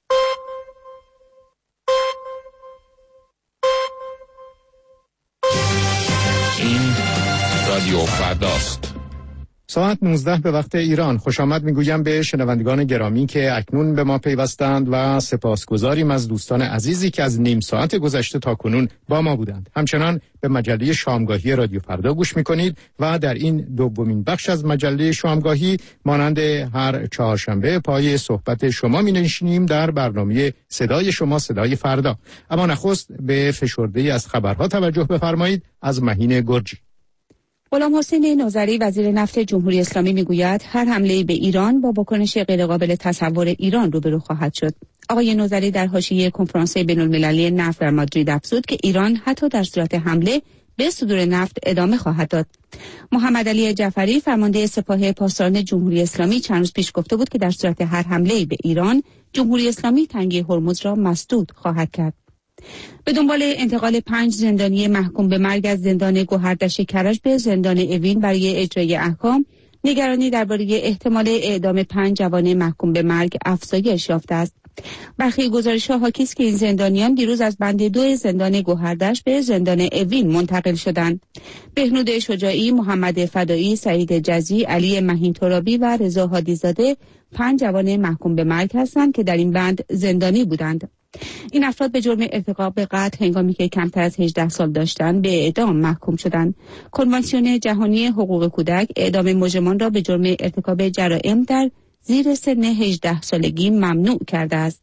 این رادیو فرداست. ساعت 19 به وقت ایران. خوش آمد میگویم به شنوندگان گرامی که اکنون به ما پیوستند و سپاسگزاریم از دوستان عزیزی که از نیم ساعت گذشته تا کنون با ما بودند. همچنان به مجله شامگاهی رادیو فردا گوش میکنید و در این دومین بخش از مجله شامگاهی مانند هر چهارشنبه پای صحبت شما مینشینیم در برنامه صدای شما صدای فردا. اما نخست به فشرده‌ای از خبرها توجه بفرمایید از مهین گرجی. غلام حسین نوذری وزیر نفت جمهوری اسلامی میگوید هر حمله به ایران با واکنش غیرقابل تصور ایران روبرو خواهد شد. آقای نوذری در حاشیه کنفرانس بین‌المللی نفت در مادرید افزود که ایران حتی در صورت حمله به صدور نفت ادامه خواهد داد. محمد علی جعفری فرمانده سپاه پاسداران جمهوری اسلامی چند روز پیش گفته بود که در صورت هر حمله به ایران جمهوری اسلامی تنگه هرمز را مسدود خواهد کرد. به دنبال انتقال 5 زندانی محکوم به مرگ از زندان گوهردش کرج به زندان اوین برای اجرای احکام، نگرانی درباره احتمال اعدام 5 جوان محکوم به مرگ افزایش یافته است. برخی گزارش‌ها حاکی است که این زندانیان دیروز از بند 2 زندان گوهردش به زندان اوین منتقل شدند. بهنود شجاعی، محمد فدایی، سعید جزی، علی مهین ترابی و رضا هادیزاده 5 جوان محکوم به مرگ هستند که در این بند زندانی بودند. این افراد به جرم ارتکاب به قتل هنگامی که کمتر از 18 سال داشتند به اعدام محکوم شدند. کنوانسیون جهانی حقوق کودک اعدام مجرمان را به جرم ارتکاب جرائم در زیر سن 18 سالگی ممنوع کرده است.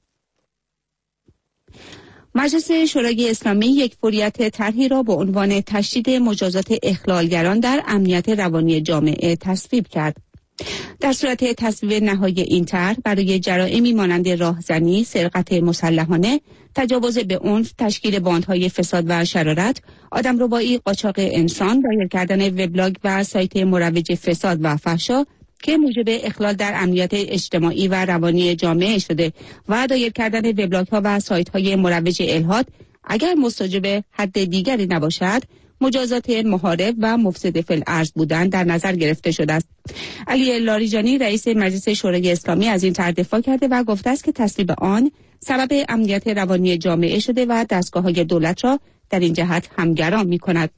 مجلس شورای اسلامی یک فوریت طرحی را با عنوان تشدید مجازات اخلالگران در امنیت روانی جامعه تصویب کرد. در صورت تصویب نهایی این طرح برای جرائمی مانند راهزنی، سرقت مسلحانه، تجاوز به عنف، تشکیل باندهای فساد و شرارت، آدمربایی، قاچاق انسان، دایر کردن وبلاگ و سایت مروج فساد و فحشا که موجب اخلال در امنیت اجتماعی و روانی جامعه شده و دایر کردن وبلاگ‌ها و سایت‌های مروج الحاد اگر مستوجب حد دیگری نباشد، مجازات محارب و مفسد فی الارض بودن در نظر گرفته شده است. علی لاریجانی رئیس مجلس شورای اسلامی از این طرح دفاع کرده و گفته است که تصویب آن سبب امنیت روانی جامعه شده و دستگاه‌های دولت را در این جهت همگرا می‌کند.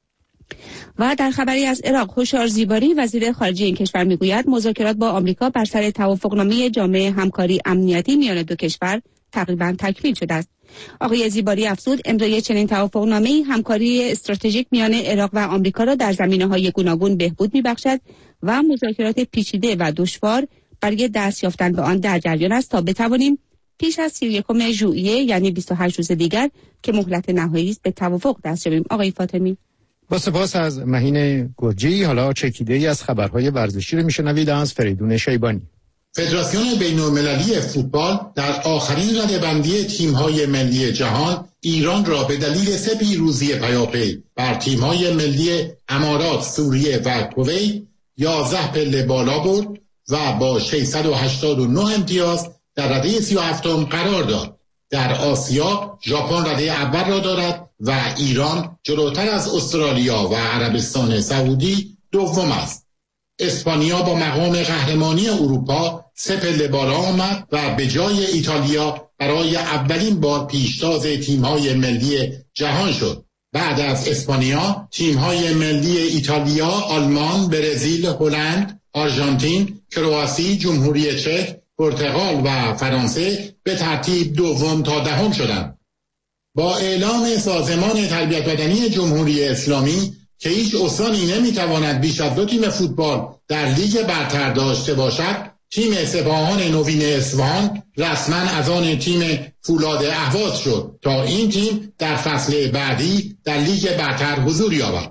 و در خبری از عراق، هوشار زیباری وزیر خارجه این کشور میگوید مذاکرات با آمریکا بر سر توافقنامه جامع همکاری امنیتی میان دو کشور تقریبا تکمیل شده است. آقای زیباری افزود امضای چنین توافقنامه‌ای همکاری استراتژیک میان عراق و آمریکا را در زمینه‌های گوناگون بهبود می‌بخشد و مذاکرات پیچیده و دشوار برای دست یافتن به آن در جریان است تا بتوانیم پیش از 31 ژوئیه یعنی 28 روز دیگر که مهلت نهایی است به توافق دست یابیم. آقای فاطمی. با سپاس از مهین گرجی. حالا چکیده‌ای از خبرهای ورزشی رو میشنوید از فریدون شیبانی. فدراسیون بین‌المللی فوتبال در آخرین رده‌بندی تیم‌های ملی جهان ایران را به دلیل 3 پیروزی پیاپی بر تیم‌های ملی امارات، سوریه و کویت 11 پله بالا برد و با 689 امتیاز در رده 37م قرار داد. در آسیا ژاپن رده اول را دارد و ایران جلوتر از استرالیا و عربستان سعودی دوم است. اسپانیا با مقام قهرمانی اروپا 3 پله بالا آمد و به جای ایتالیا برای اولین بار پیشتاز تیم‌های ملی جهان شد. بعد از اسپانیا تیم‌های ملی ایتالیا، آلمان، برزیل، هلند، آرژانتین، کرواسی، جمهوری چک، پرتغال و فرانسه به ترتیب دوم تا دهم شدند. با اعلام سازمان تربیت بدنی جمهوری اسلامی که هیچ استانی نمیتواند بیش از 2 تیم فوتبال در لیگ برتر داشته باشد، تیم سپاهان نوین اصفهان رسما از آن تیم فولاد اهواز شد تا این تیم در فصل بعدی در لیگ برتر حضور یابد.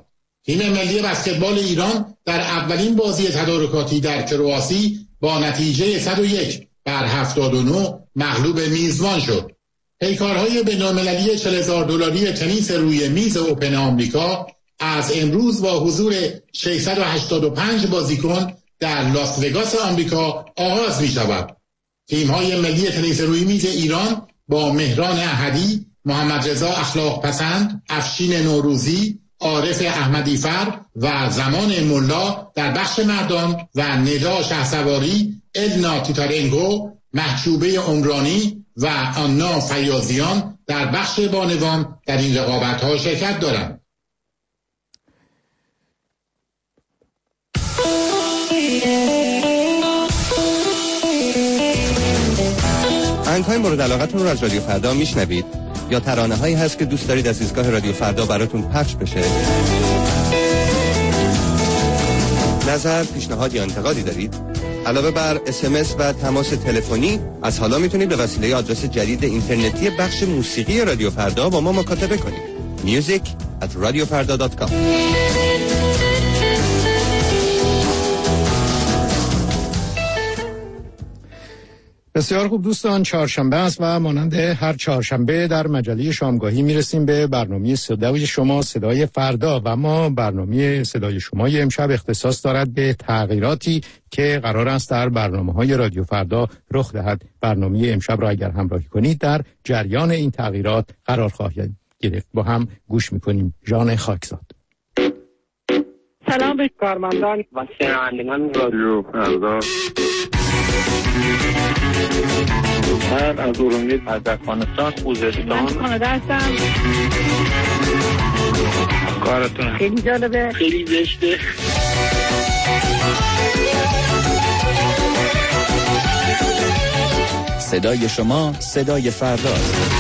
تیم ملی بسکتبال ایران در اولین بازی تدارکاتی در کرواسی با نتیجه 101-79 مغلوب میزبان شد. پیکارهای بین‌المللی $40,000 تنیس روی میز اوپن آمریکا از امروز با حضور 685 بازیکن در لاس وگاس آمریکا آغاز می شود. تیم‌های ملی تنیس روی میز ایران با مهران احدی، محمد رضا اخلاق پسند، افشین نوروزی، عارف احمدیفر و زمان ملا در بخش مردان و ندا شهسواری، ادنا تیتارنگو، محجوبه عمرانی و آنا فیاضیان در بخش بانوان در این رقابت‌ها شرکت دارند. آهنگ‌های مورد علاقتون رو از رادیو فردا میشنوید یا ترانه‌هایی هست که دوست دارید از ایستگاه رادیو فردا براتون پخش بشه؟ نظر، پیشنهاد یا انتقادی دارید؟ علاوه بر SMS و تماس تلفنی، از حالا میتونید به وسیله آدرس جدید اینترنتی بخش موسیقی رادیو فردا با ما مکاتبه کنید. music@radiofarda.com. بسیار خوب دوستان، چهارشنبه است و مانند هر چهارشنبه در مجله شامگاهی میرسیم به برنامه صدای شما صدای فردا و ما برنامه صدای شما امشب اختصاص دارد به تغییراتی که قرار است در برنامه‌های رادیو فردا رخ دهد. برنامه امشب را اگر همراهی کنید در جریان این تغییرات قرار خواهید گرفت. با هم گوش می‌کنیم. ژان خاکزاد. سلام به کارمندان و شنوندگان رادیو فردا. من از ارومیه از افغانستان خوزستان. من کانادا هستم. کارتون خیلی جالبه، خیلی زشته. صدای شما صدای فردا.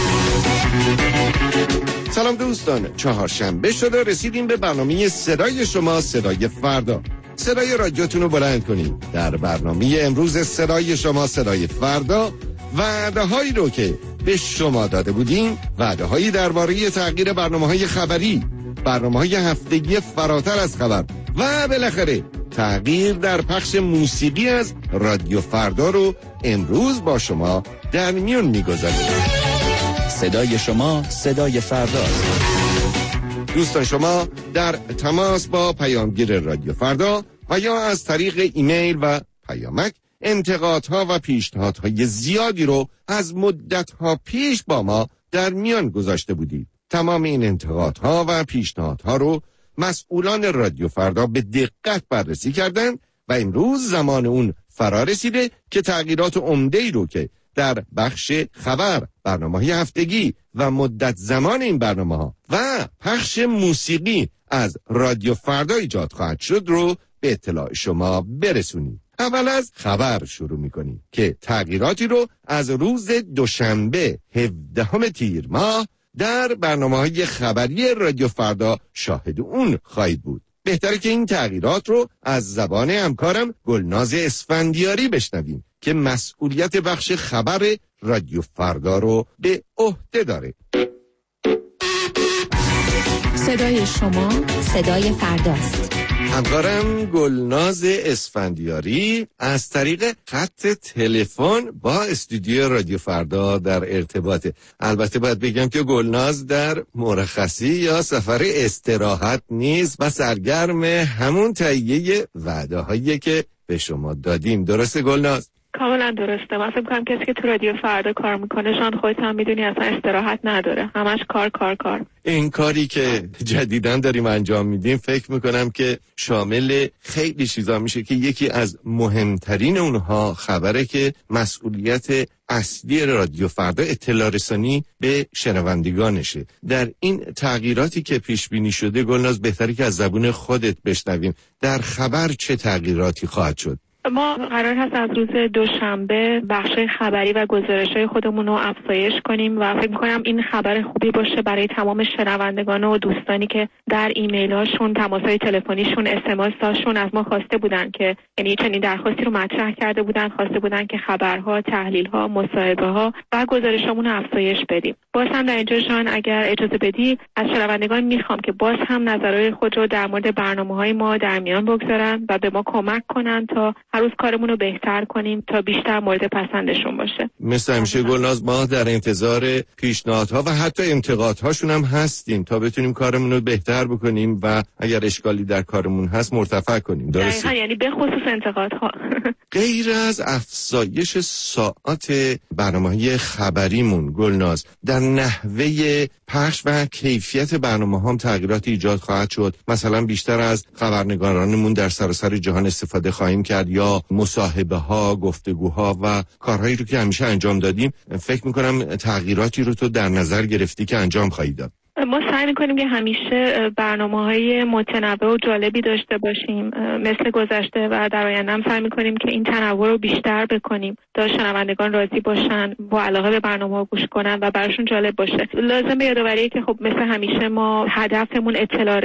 سلام دوستان، چهارشنبه شده، رسیدیم به برنامه صدای شما صدای فردا. صدای رادیوتون رو بلند کنید. در برنامه امروز صدای شما صدای فردا وعده هایی رو که به شما داده بودیم، وعده هایی درباره تغییر برنامه های خبری، برنامه های هفتگی فراتر از خبر و بالاخره تغییر در پخش موسیقی از رادیو فردا رو امروز با شما در میون میگذاریم. صدای شما صدای فردا. دوستان، شما در تماس با پیامگیر رادیو فردا و یا از طریق ایمیل و پیامک انتقادها و پیشنهادهای زیادی رو از مدتها پیش با ما در میان گذاشته بودید. تمام این انتقادها و پیشنهادها رو مسئولان رادیو فردا به دقت بررسی کردند و امروز زمان اون فرا رسیده که تغییرات عمده‌ای رو که در بخش خبر، برنامه‌های هفتگی و مدت زمان این برنامه‌ها و پخش موسیقی از رادیو فردا ایجاد خواهد شد رو به اطلاع شما برسونیم. اول از خبر شروع می‌کنیم که تغییراتی رو از روز دوشنبه 17 تیر ماه در برنامه‌های خبری رادیو فردا شاهد اون خواهید بود. بهتره که این تغییرات رو از زبان همکارم گلناز اسفندیاری بشنویم که مسئولیت بخش خبر رادیو فردا رو به عهده داره. صدای شما صدای فرداست. همکارم گلناز اسفندیاری از طریق خط تلفن با استودیو رادیو فردا در ارتباطه. البته باید بگم که گلناز در مرخصی یا سفر استراحت نیست و سرگرم همون تهیه وعده هایی که به شما دادیم. درسته گلناز؟ کاملا درسته. من فکر می‌کنم کسی که تو رادیو فردا کار میکنه، شان خودت هم میدونی، اصلا استراحت نداره، همش کار. این کاری که جدیداً داریم انجام میدیم فکر میکنم که شامل خیلی چیزا میشه که یکی از مهمترین اونها خبره که مسئولیت اصلی رادیو فردا اطلاع رسانی به شنوندگانشه. در این تغییراتی که پیش بینی شده گلناز بهتره که از زبون خودت بشنویم. در خبر چه تغییراتی خواهد شد؟ ما قرار هست از روز دوشنبه بخش خبری و گزارش‌های خودمون رو افزایش کنیم و فکر می‌کنم این خبر خوبی باشه برای تمام شنوندگان و دوستانی که در ایمیل‌هاشون، تماس‌های تلفنیشون، اس‌ام‌اس‌هاشون از ما خواسته بودن که یعنی چنین درخواستی رو مطرح کرده بودن، خواسته بودن که خبرها، تحلیل‌ها، مصاحبه‌ها و گزارشامون رو افزایش بدیم. باز هم در اینجا جان اگر اجازه بدی از شنوندگان میخوام که باز هم نظرهای خود رو در مورد برنامه‌های ما در میان بگذارن و به ما کمک کنن تا هر روز کارمون رو بهتر کنیم تا بیشتر مورد پسندشون باشه. مثل همیشه گلناز، ما در انتظار پیشنهادها و حتی انتقادهاشون هم هستیم تا بتونیم کارمون رو بهتر بکنیم و اگر اشکالی در کارمون هست مرتفع کنیم. درسته؟ یعنی به خصوص انتقادها. غیر از افزایش ساعات برنامه‌های خبریمون گلناز، در نحوه پخش و کیفیت برنامه هم تغییرات ایجاد خواهد شد. مثلا بیشتر از خبرنگارانمون در سراسر جهان استفاده خواهیم کرد یا مصاحبه ها، گفتگوها و کارهایی رو که همیشه انجام دادیم. فکر میکنم تغییراتی رو تو در نظر گرفتی که انجام خواهی داد. ما سعی می‌کنیم که همیشه برنامه‌های متنوع و جالبی داشته باشیم مثل گذشته و در آینده هم سعی می‌کنیم که این تنوع رو بیشتر بکنیم تا شنوندگان راضی باشن، با علاقه به برنامه‌ها گوش کنن و براشون جالب باشه. لازم به یادآوریه که خب مثل همیشه ما هدفمون اطلاع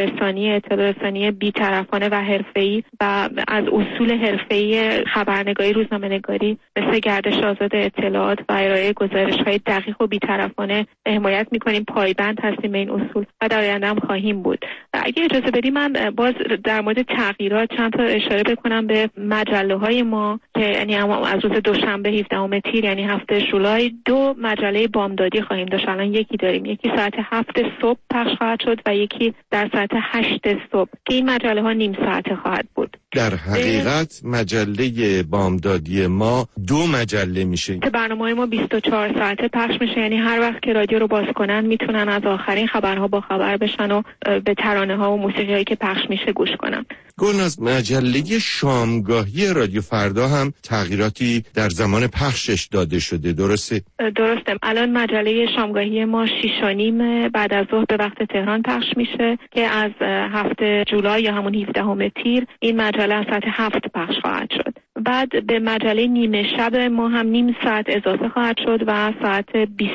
رسانی بی‌طرفانه و حرفه‌ای و از اصول حرفه‌ای خبرنگاری، روزنامه‌نگاری مثل گردش آزاد اطلاعات و ارائه گزارش‌های دقیق و بی‌طرفانه حمایت می‌کنیم. پایبند هستیم این اصول و در آینده هم خواهیم بود. اگه اجازه بدی من باز در مورد تغییرات چند تا اشاره بکنم به مجله‌های ما که یعنی از روز دوشنبه 17 تیر یعنی هفته جولای 2 مجله بامدادی خواهیم داشت. الان یکی داریم، یکی ساعت 7 صبح پخش خواهد شد و یکی در ساعت 8 صبح که این مجله‌ها نیم ساعته خواهد بود. در حقیقت مجله بامدادی ما 2 مجله میشه. برنامه‌های ما 24 ساعته پخش میشه، یعنی هر وقت که رادیو رو باز کنن میتونن از آخرین خبرها با خبر بشن و به ترانه‌ها و موسیقی‌هایی که پخش میشه گوش کنن. گلناز، مجله شامگاهی رادیو فردا هم تغییراتی در زمان پخشش داده شده، درسته؟ درسته. الان مجله شامگاهی ما 6:30 بعد از ظهر به وقت تهران پخش میشه که از هفته جولای یا همون 17 تیر این مجله از ساعت 7 پخش خواهد شد. بعد به مجله نیمه شب ما هم نیم ساعت اضافه خواهد شد و ساعت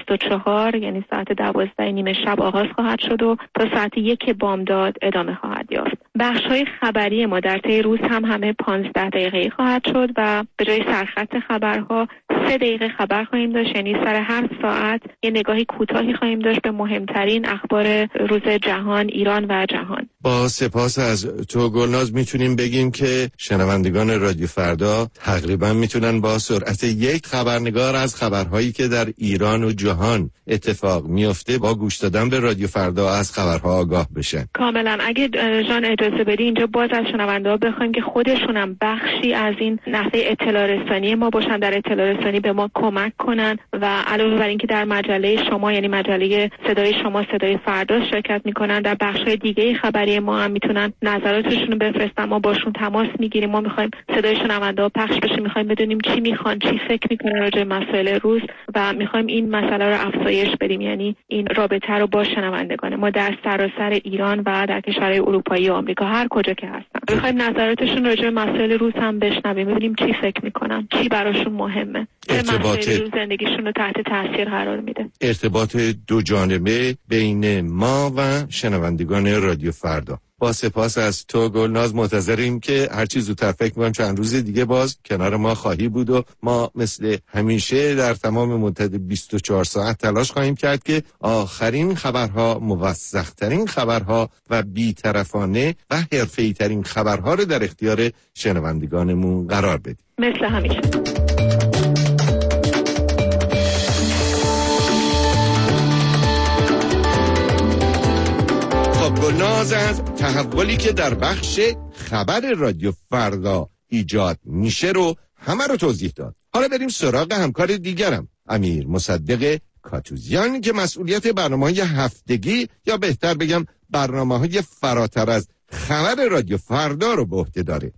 24 یعنی ساعت 12 نیمه شب آغاز خواهد شد و تا ساعت 1 بامداد ادامه خواهد یافت. بخش‌های خبری ما در طی روز هم همه 15 دقیقه‌ای خواهد شد و به جای سرخط خبرها 3 دقیقه خبر خواهیم داشت، یعنی سر هر ساعت یه نگاهی کوتاهی خواهیم داشت به مهمترین اخبار روز جهان، ایران و جهان. با سپاس از تو گلناز میتونیم بگیم که شنوندگان رادیو فردا تقریبا میتونن با سرعت یک خبرنگار از خبرهایی که در ایران و جهان اتفاق میفته با گوش دادن به رادیو فردا از خبرها آگاه بشن. کاملا. اگه جان اجازه بدی اینجا باز از شنونده‌ها بخوایم که خودشونم بخشی از این نحوه اطلاع رسانی ما باشن، در اطلاع رسانی به ما کمک کنن و علاوه بر اینکه در مجله شما یعنی مجله صدای شما صدای فردا شرکت میکنن، در بخش‌های دیگه خبری ما هم میتونن نظراتشون رو بفرستن، ما باشون تماس میگیریم. ما میخوایم صدای شنونده‌ها پخش بشه، میخوایم بدونیم چی میخوان، چی فکر میکنن راجع به مسائل روز و میخوایم این مسئله رو افزایش بدیم، یعنی این رابطه رو با شنوندگان ما در سراسر ایران و در کشورهای اروپایی و آمریکا هر کجا که هستن. میخوایم نظراتشون راجع به مسائل روز هم بشنویم، ببینیم چی فکر میکنن، چی براشون مهمه، مسائل روز زندگیشون رو تحت تاثیر قرار میده. ارتباط دو جانبه بین ما و شنوندگان رادیو فردا. با سپاس از تو گلناز، منتظریم که هر چیز زودتر، فکر می‌کنم چند روز دیگه باز کنار ما خواهی بود و ما مثل همیشه در تمام مدت 24 ساعت تلاش خواهیم کرد که آخرین خبرها، موثق‌ترین خبرها و بی‌طرفانه و حرفه‌ای‌ترین خبرها رو در اختیار شنوندگانمون قرار بدیم. مثل همیشه. گلناز، از تحولی که در بخش خبر رادیو فردا ایجاد میشه رو همه رو توضیح داد. حالا بریم سراغ همکار دیگرم، امیر مصدق کاتوزیان، که مسئولیت برنامه‌های هفتگی یا بهتر بگم برنامه‌های فراتر از خبر رادیو فردا رو به عهده داره.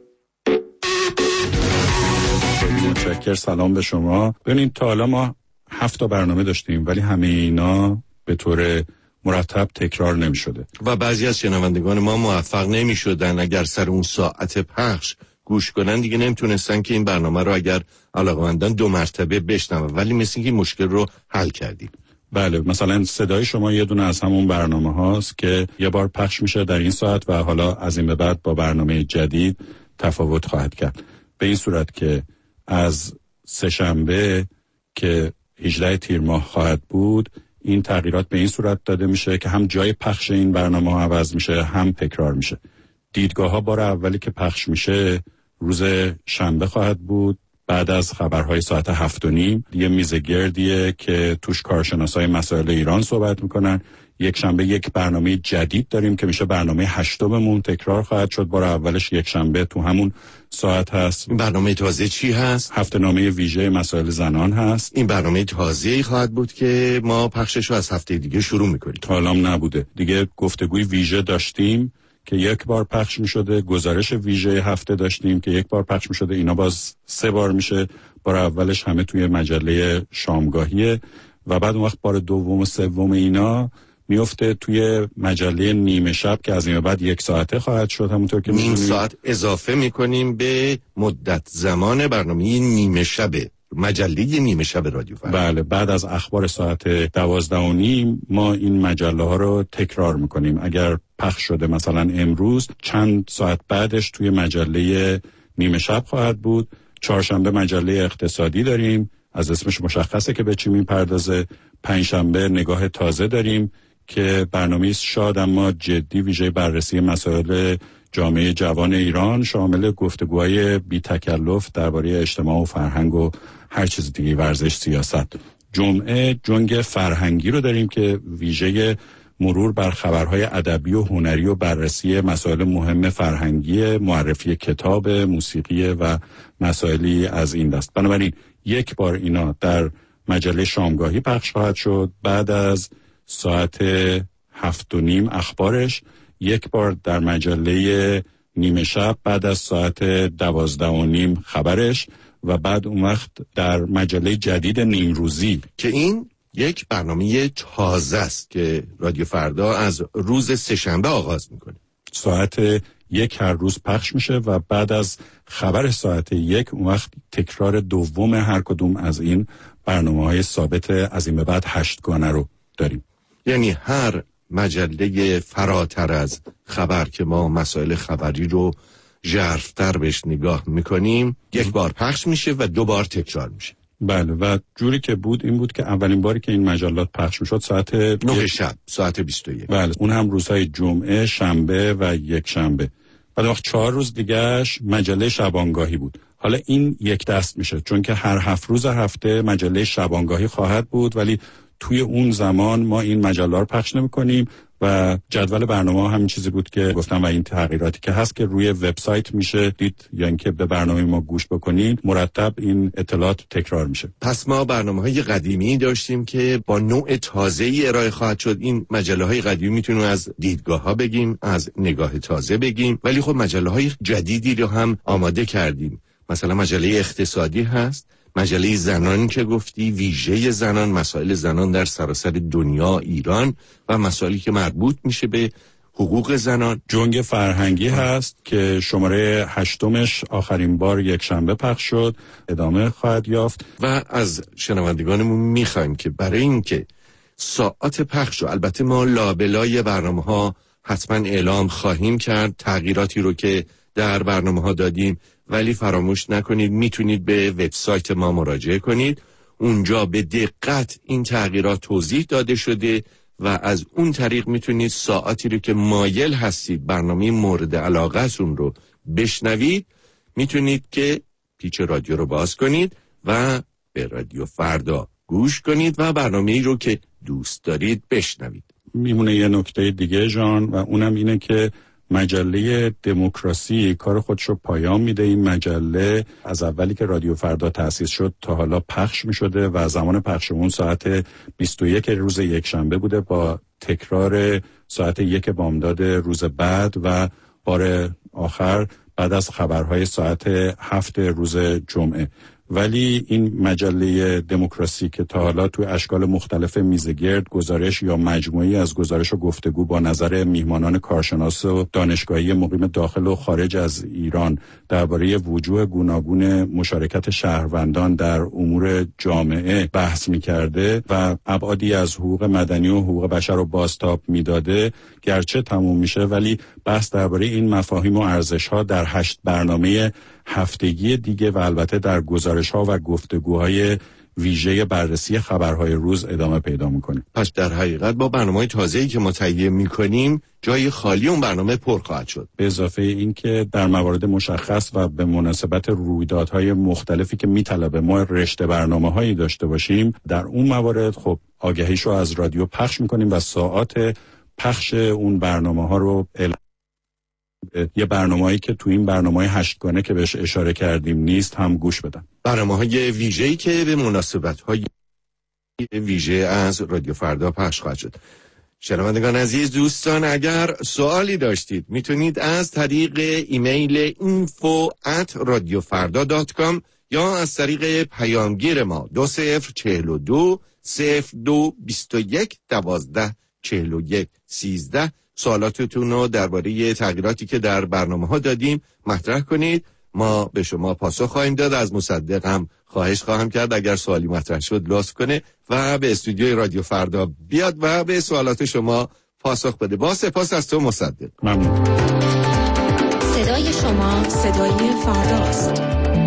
متشکرم. سلام به شما. ببینید تا حالا ما 7 تا برنامه داشتیم ولی همه اینا به طور مرتب تکرار نمی شده و بعضی از شنوندگان ما موفق نمی شدن اگر سر اون ساعت پخش گوش کنن دیگه نمیتونستن که این برنامه رو اگر علاقه‌مندان 2 مرتبه بشنون، ولی مثل اینکه مشکل رو حل کردیم. بله، مثلا صدای شما یه دونه از همون برنامه هاست که یه بار پخش میشه در این ساعت و حالا از این به بعد با برنامه جدید تفاوت خواهد کرد، به این صورت که از سه‌شنبه که 18 تیر ماه خواهد بود این تغییرات به این صورت داده میشه که هم جای پخش این برنامه ها عوض میشه، هم تکرار میشه. دیدگاه ها بار اولی که پخش میشه روز شنبه خواهد بود، بعد از خبرهای ساعت 7:30. یه میز گردیه که توش کارشناسای مسائل ایران صحبت میکنن. یک شنبه یک برنامه جدید داریم که میشه برنامه 8مون، تکرار خواهد شد. بار اولش یک شنبه تو همون ساعت هست. برنامه تازه چی هست؟ هفته‌نامه ویژه مسائل زنان هست. این برنامه تازه‌ای خواهد بود که ما پخشش رو از هفته دیگه شروع میکنیم. حالا نبوده دیگه. گفتگوی ویژه داشتیم که یک بار پخش میشده، گزارش ویژه هفته داشتیم که یک بار پخش میشده، اینا باز 3 بار میشه. بار اولش همه توی مجله شامگاهیه و بعد اون وقت بار دوم و سوم اینا میفته توی مجله نیمه شب که از این بعد 1 ساعته خواهد شد. همونطور که نیم ساعت اضافه میکنیم به مدت زمان برنامه نیمه شب، مجله نیمه شب رادیو فردا. بله، بعد از اخبار ساعت 12:30 ما این مجله ها رو تکرار میکنیم. اگر پخش شده مثلا امروز، چند ساعت بعدش توی مجله نیمه شب خواهد بود. چهارشنبه مجله اقتصادی داریم، از اسمش مشخصه که به چی میپردازه. پنجشنبه نگاه تازه داریم که برنامه شاد اما جدی ویژه بررسی مسائل جامعه جوان ایران، شامل گفتگوهای بی تکلف درباره اجتماع و فرهنگ و هر چیز دیگه، ورزش، سیاست. جمعه جنگ فرهنگی رو داریم که ویژه مرور بر خبرهای ادبی و هنری و بررسی مسائل مهم فرهنگی، معرفی کتاب، موسیقی و مسائلی از این دست. بنابراین یک بار اینا در مجله شامگاهی پخش خواهد شد، بعد از ساعت 7:30 اخبارش، یک بار در مجله نیمه شب بعد از ساعت 12:30 خبرش، و بعد اون وقت در مجله جدید نیمروزی که این یک برنامه تازه است که رادیو فردا از روز سه‌شنبه آغاز میکنه. ساعت 1 هر روز پخش میشه و بعد از خبر ساعت 1 اون وقت تکرار دوم هر کدوم از این برنامه‌های ثابت از این به بعد 8 گانه رو داریم. یعنی هر مجله فراتر از خبر که ما مسائل خبری رو ژرف‌تر بهش نگاه میکنیم، یک بار پخش میشه و 2 بار تکرار میشه. بله، و جوری که بود این بود که اولین باری که این مجلات پخش میشد ساعت 9 شب، ساعت 21. بله، اون هم روزهای جمعه، شنبه و یک شنبه. بعد وقت 4 روز دیگهش مجله شبانگاهی بود. حالا این یک دست میشه چون که هر 7 روز هفته مجله شبانگاهی خواهد بود، ولی توی اون زمان ما این مجله رو پخش نمی‌کنیم و جدول برنامه همین چیزی بود که گفتم و این تغییراتی که هست که روی وبسایت میشه دید یا اینکه به برنامه ما گوش بکنین، مرتب این اطلاعات تکرار میشه. پس ما برنامه‌های قدیمی داشتیم که با نوع تازه‌ای ارائه خواهد شد. این مجله‌های قدیمی میتونیم از دیدگاه‌ها بگیم، از نگاه تازه بگیم، ولی خب مجله‌های جدیدی رو هم آماده کردیم. مثلا مجله اقتصادی هست، مجله زنان که گفتی، ویژه زنان، مسائل زنان در سراسر دنیا، ایران و مسائلی که مربوط میشه به حقوق زنان. جنگ فرهنگی هست که شماره 8مش آخرین بار یک شنبه پخش شد، ادامه خواهد یافت. و از شنوندگانمون میخوایم که برای اینکه ساعت پخش رو، البته ما لابلای برنامه‌ها حتما اعلام خواهیم کرد تغییراتی رو که در برنامه‌ها دادیم، ولی فراموش نکنید میتونید به وبسایت ما مراجعه کنید. اونجا به دقت این تغییرات توضیح داده شده و از اون طریق میتونید ساعتی رو که مایل هستید برنامه مورد علاقه‌تون رو بشنوید، میتونید که پیچ رادیو رو باز کنید و به رادیو فردا گوش کنید و برنامه‌ای رو که دوست دارید بشنوید. میمونه یه نکته دیگه جان، و اونم اینه که مجله دموکراسی کار خودش رو پایان میده. این مجله از اولی که رادیو فردا تأسیس شد تا حالا پخش میشده و زمان پخش اون ساعت 21 روز یک شنبه بوده با تکرار ساعت 1 بامداد روز بعد و بار آخر بعد از خبرهای ساعت 7 روز جمعه. ولی این مجله دموکراسی که تا حالا توی اشکال مختلف میزگرد، گزارش یا مجموعی از گزارش و گفتگو با نظر میهمانان کارشناس و دانشگاهی مقیم داخل و خارج از ایران درباره وجوه گوناگون مشارکت شهروندان در امور جامعه بحث میکرده و ابعادی از حقوق مدنی و حقوق بشر رو بازتاب میداده، گرچه تموم میشه ولی بحث درباره این مفاهیم و ارزش‌ها در 8 برنامه هفتگی دیگه و البته در گزارش‌ها و گفتگوهای ویژه بررسی خبرهای روز ادامه پیدا میکنیم. پس در حقیقت با برنامه‌های تازه‌ای که ما تهیه میکنیم جای خالی اون برنامه پر خواهد شد. به اضافه این که در موارد مشخص و به مناسبت رویدادهای مختلفی که میطلبه ما رشته برنامه‌هایی داشته باشیم، در اون موارد خب آگهیشو از رادیو پخش میکنیم و ساعات پخش اون برنامه‌ها رو یه برنامه‌ای که تو این برنامه‌های 8گانه که بهش اشاره کردیم نیست هم گوش بدن. برنامه‌های ویژه‌ای که به مناسبت‌های ویژه از رادیو فردا پخش خواهد شد. شنوندگان عزیز، دوستان اگر سوالی داشتید میتونید از طریق ایمیل info@radiofarda.com یا از طریق پیامگیر ما 2042 02 21 12 41 13 سوالاتتون رو درباره تغییراتی که در برنامه‌ها دادیم مطرح کنید. ما به شما پاسخ خواهیم داد. از مصدق هم خواهش خواهم کرد اگر سوالی مطرح شد لطف کنه و به استودیوی رادیو فردا بیاد و به سوالات شما پاسخ بده. با سپاس از تو مصدق. ممنون. صدای شما صدای فرداست.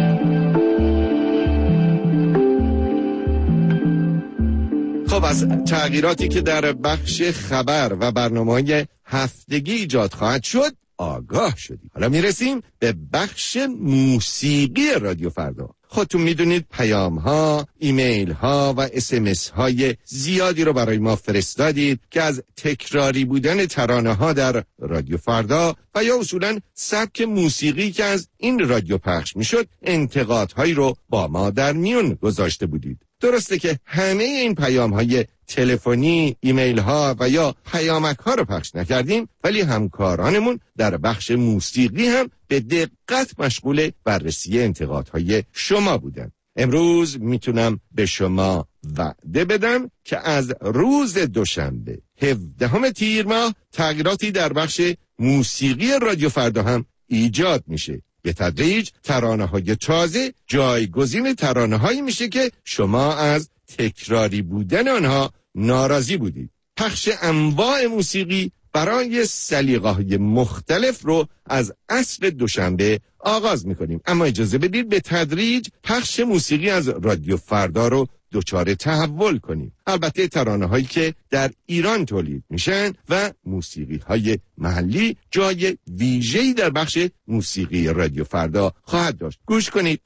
خب از تغییراتی که در بخش خبر و برنامه‌های هفتگی ایجاد خواهد شد آگاه شدیم. حالا میرسیم به بخش موسیقی رادیو فردا. خودتون میدونید پیام ها، ایمیل ها و SMS های زیادی رو برای ما فرستادید که از تکراری بودن ترانه ها در رادیو فردا و یا اصولاً سبک موسیقی که از این رادیو پخش میشد انتقادهایی رو با ما در میون گذاشته بودید. درسته که همه این پیام های تلفنی، ایمیل ها و یا پیامک ها رو پخش نکردیم، ولی همکارانمون در بخش موسیقی هم به دقت مشغول بررسی انتقادهای شما بودن. امروز میتونم به شما وعده بدم که از روز دوشنبه 17 تیر ماه تغییراتی در بخش موسیقی رادیو فردا هم ایجاد میشه. به تدریج ترانه‌های تازه جایگزین ترانه‌هایی میشه که شما از تکراری بودن آنها ناراضی بودید. پخش انواع موسیقی برای سلیقه‌های مختلف رو از عصر دوشنبه آغاز میکنیم، اما اجازه بدید به تدریج پخش موسیقی از رادیو فردا رو دچار تحول کنیم. البته ترانه‌هایی که در ایران تولید میشن و موسیقی‌های محلی جای ویژه‌ای در بخش موسیقی رادیو فردا خواهد داشت. گوش کنید.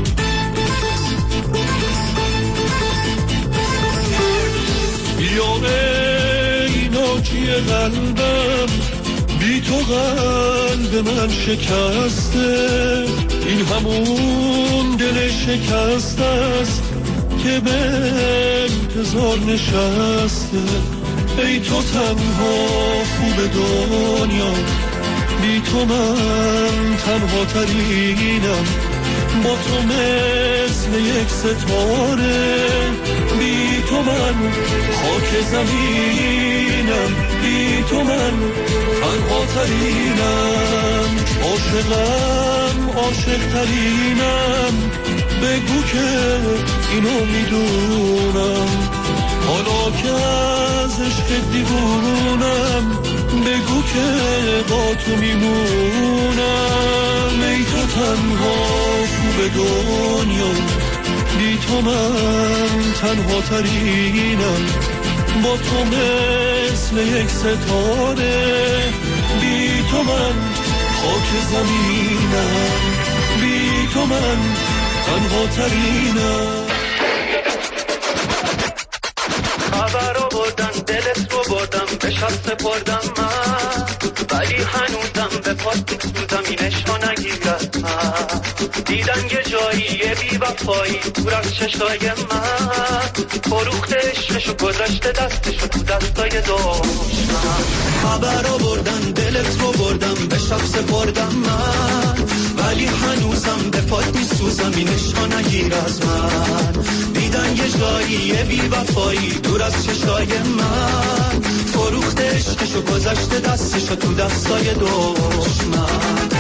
ناجی قلبم بی تو قلب من شکسته، این همون دل شکسته است که به انتظار نشسته. ای تو تنها خوب دنیا، بی تو من تنها ترینم، با تو مثل یک ستاره، بی تو من خاک زمینم، بی تو من تنها ترینم، عاشقم عاشق ترینم، بگو که اینو میدونم، حالا که از عشق دیوونم، بگو که با تو میمونم. ای تو تنها خوب دنیا، بی تو من تنها ترینم، با تو مثل یک ستاره، بی تو من خاک زمینم، بی تو من تنها ترینم. خبر رو بردم دلت رو بردم به شب سپردم من، ولی هنوزم به پاس میسوزم اینش رو نگیرد من. دیدن یه جایی یه بی وفایی دور از چشای من، فروخت عشقشو گذاشته دستشو تو دستای دشمن. خبر رو بردم دلت رو بردم به شب سپردم من، ولی هنوزم به پاس میسوزم اینش رو نگیر از من. دیدن یه جایی یه بی وفایی دور از چشای من، فروخت عشقشو گذاشته دستشو تو دستای دشمن.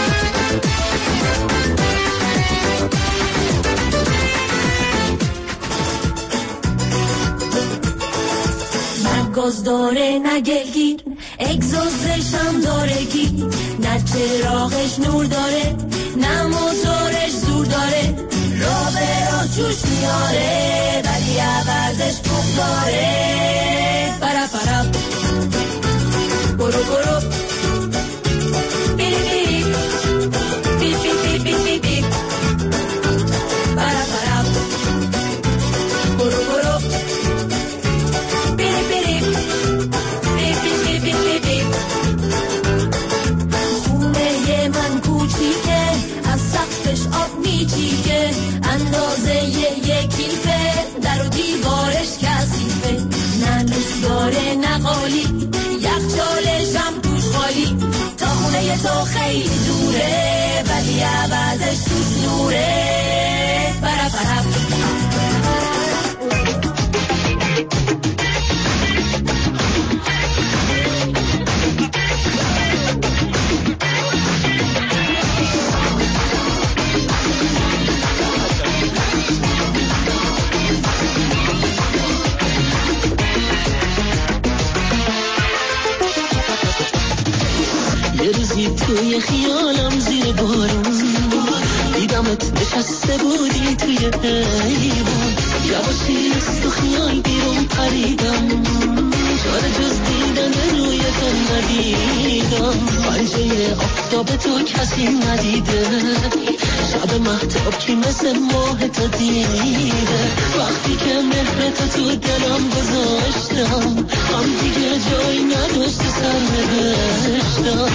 گاز داره نه گلگیر، اگزوزش هم داره گیر، نه چراغش نور داره نه موتورش زور داره، راه به راه جوش دوست میاره ولی عوضش بخاره. برا برا برو برو بیری بیری بی بی بی بی بی بی. برا برا برو برو بیری بیری بی بی بی بی بی بی. خونه من کوچیکه از سقفش آب میچیکه، اندازه یک کیلفه، در و دیوارش کثیفه، نه لوس داره نه قالی، یخچالش هم توش خالی. تا خونه تو خیلی دوره ولی عوضش توش نوره. برا برا یه روزی توی خیالم زیر بارون دیدمت نشسته بودی توی ایوان، یواشی از تو خیال بیرون پریدم، چاره جز دیدن روی تو ندیدم. پنجه آفتاب تو کسی ندیده، شب مهتاب کی مثل ماه تو دیده. وقتی که مهر تو دلم گذاشتم هم دیگه جایی نداشت سر نوشتم.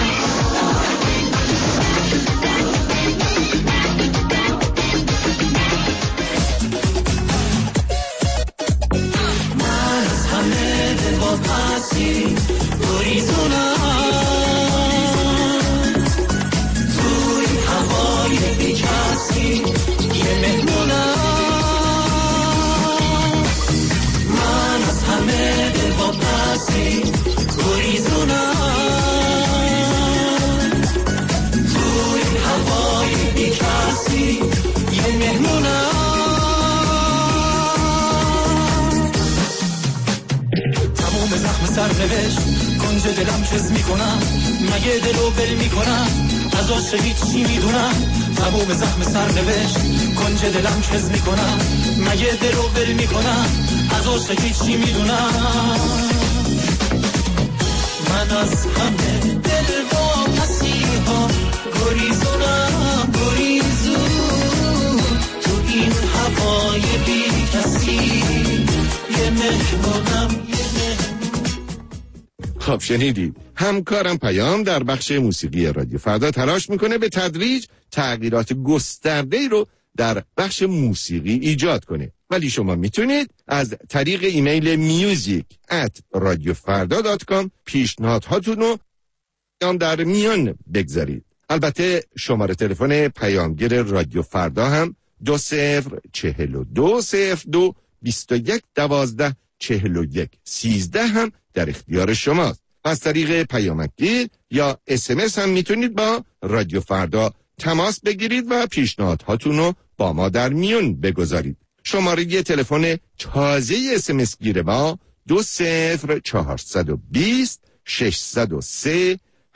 من از همه دل با پسی گریزونم، توی هوای بی کسی یه مهمونم. من از همه دل با پسی گریزونم، توی هوای بی کسی یه مهمونم. تموم زخم سرنوشت کنج دلم چز میکنم، مگه دلو بل میکنم از عاشق هیچی میدونم. تموم زخم سرنوشت کنج دلم چز میکنم، مگه دلو بل میکنم از عاشق هیچی میدونم. من از همه دل با مسیحا گریزونم، گریزون تو این هوای بی کسی یه مهمونم. خب شنیدید، همکارم پیام در بخش موسیقی رادیو فردا تلاش میکنه به تدریج تغییرات گسترده‌ای رو در بخش موسیقی ایجاد کنه، ولی شما میتونید از طریق ایمیل music@radiofarda.com پیشنهادهاتون رو در میان بگذارید. البته شماره تلفن پیامگیر رادیو فردا هم 20420221124113 هم در اختیار شماست. از طریق پیامگیر یا SMS هم میتونید با رادیو فردا تماس بگیرید و پیشنهادهاتون رو با ما در میون بگذارید. شماره تلفن تازه SMS گیر ما 20420 603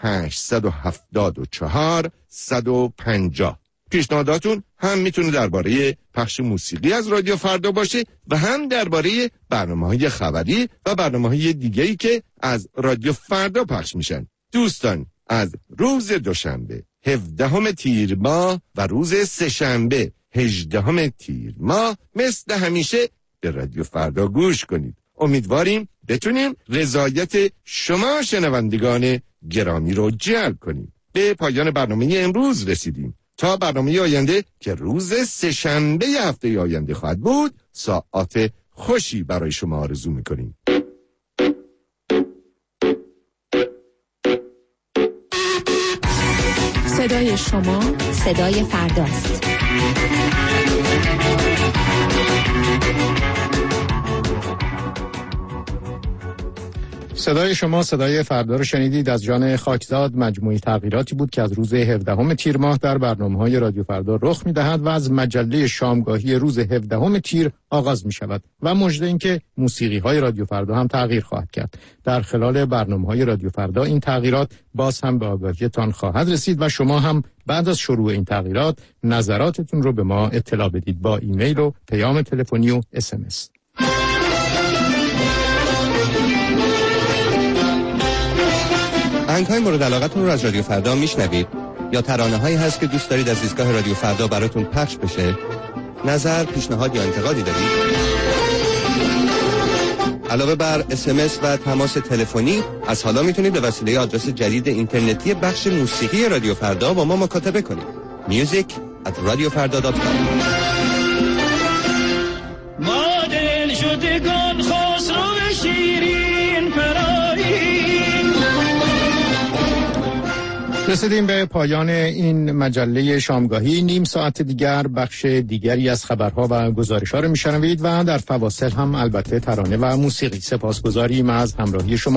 874 150. پیشنهاداتون هم میتونه درباره پخش موسیقی از رادیو فردا باشه و هم درباره برنامه‌های خبری و برنامه‌های دیگه‌ای که از رادیو فردا پخش میشن. دوستان، از روز دوشنبه 17 تیر ماه و روز سه‌شنبه 18 تیر ماه مثل همیشه به رادیو فردا گوش کنید. امیدواریم بتونیم رضایت شما شنوندگان گرامی رو جلب کنیم. به پایان برنامه امروز رسیدیم. تا برنامه آینده که روز سه‌شنبه هفته آینده خواهد بود، ساعات خوشی برای شما آرزو می‌کنیم. صدای شما صدای فرداست. صدای شما صدای فردا رو شنیدید. از جان خاکزاد مجموعی تغییراتی بود که از روز 17 تیر ماه در برنامه‌های رادیو فردا رخ می‌دهد و از مجله شامگاهی روز 17 تیر آغاز می‌شود و مژده این که موسیقی‌های رادیو فردا هم تغییر خواهد کرد. در خلال برنامه‌های رادیو فردا این تغییرات باز هم به آگاهیتان خواهد رسید و شما هم بعد از شروع این تغییرات نظراتتون رو به ما اطلاع بدید با ایمیل و پیام تلفنی و SMS. آهنگ‌های مورد علاقتون رو از رادیو فردا میشنوید یا ترانه‌هایی هست که دوست دارید از ایستگاه رادیو فردا براتون پخش بشه؟ نظر، پیشنهاد یا انتقادی دارید؟ علاوه بر SMS و تماس تلفنی، از حالا میتونید به وسیله آدرس جدید اینترنتی بخش موسیقی رادیو فردا با ما مکاتبه کنید. music@radiofarda.com. ما دل شدگان خسرو شیرین پراییم. رسیدیم به پایان این مجله شامگاهی. نیم ساعت دیگر بخش دیگری از خبرها و گزارش‌ها رو میشنوید و در فواصل هم البته ترانه و موسیقی. سپاسگزاریم از همراهی شما.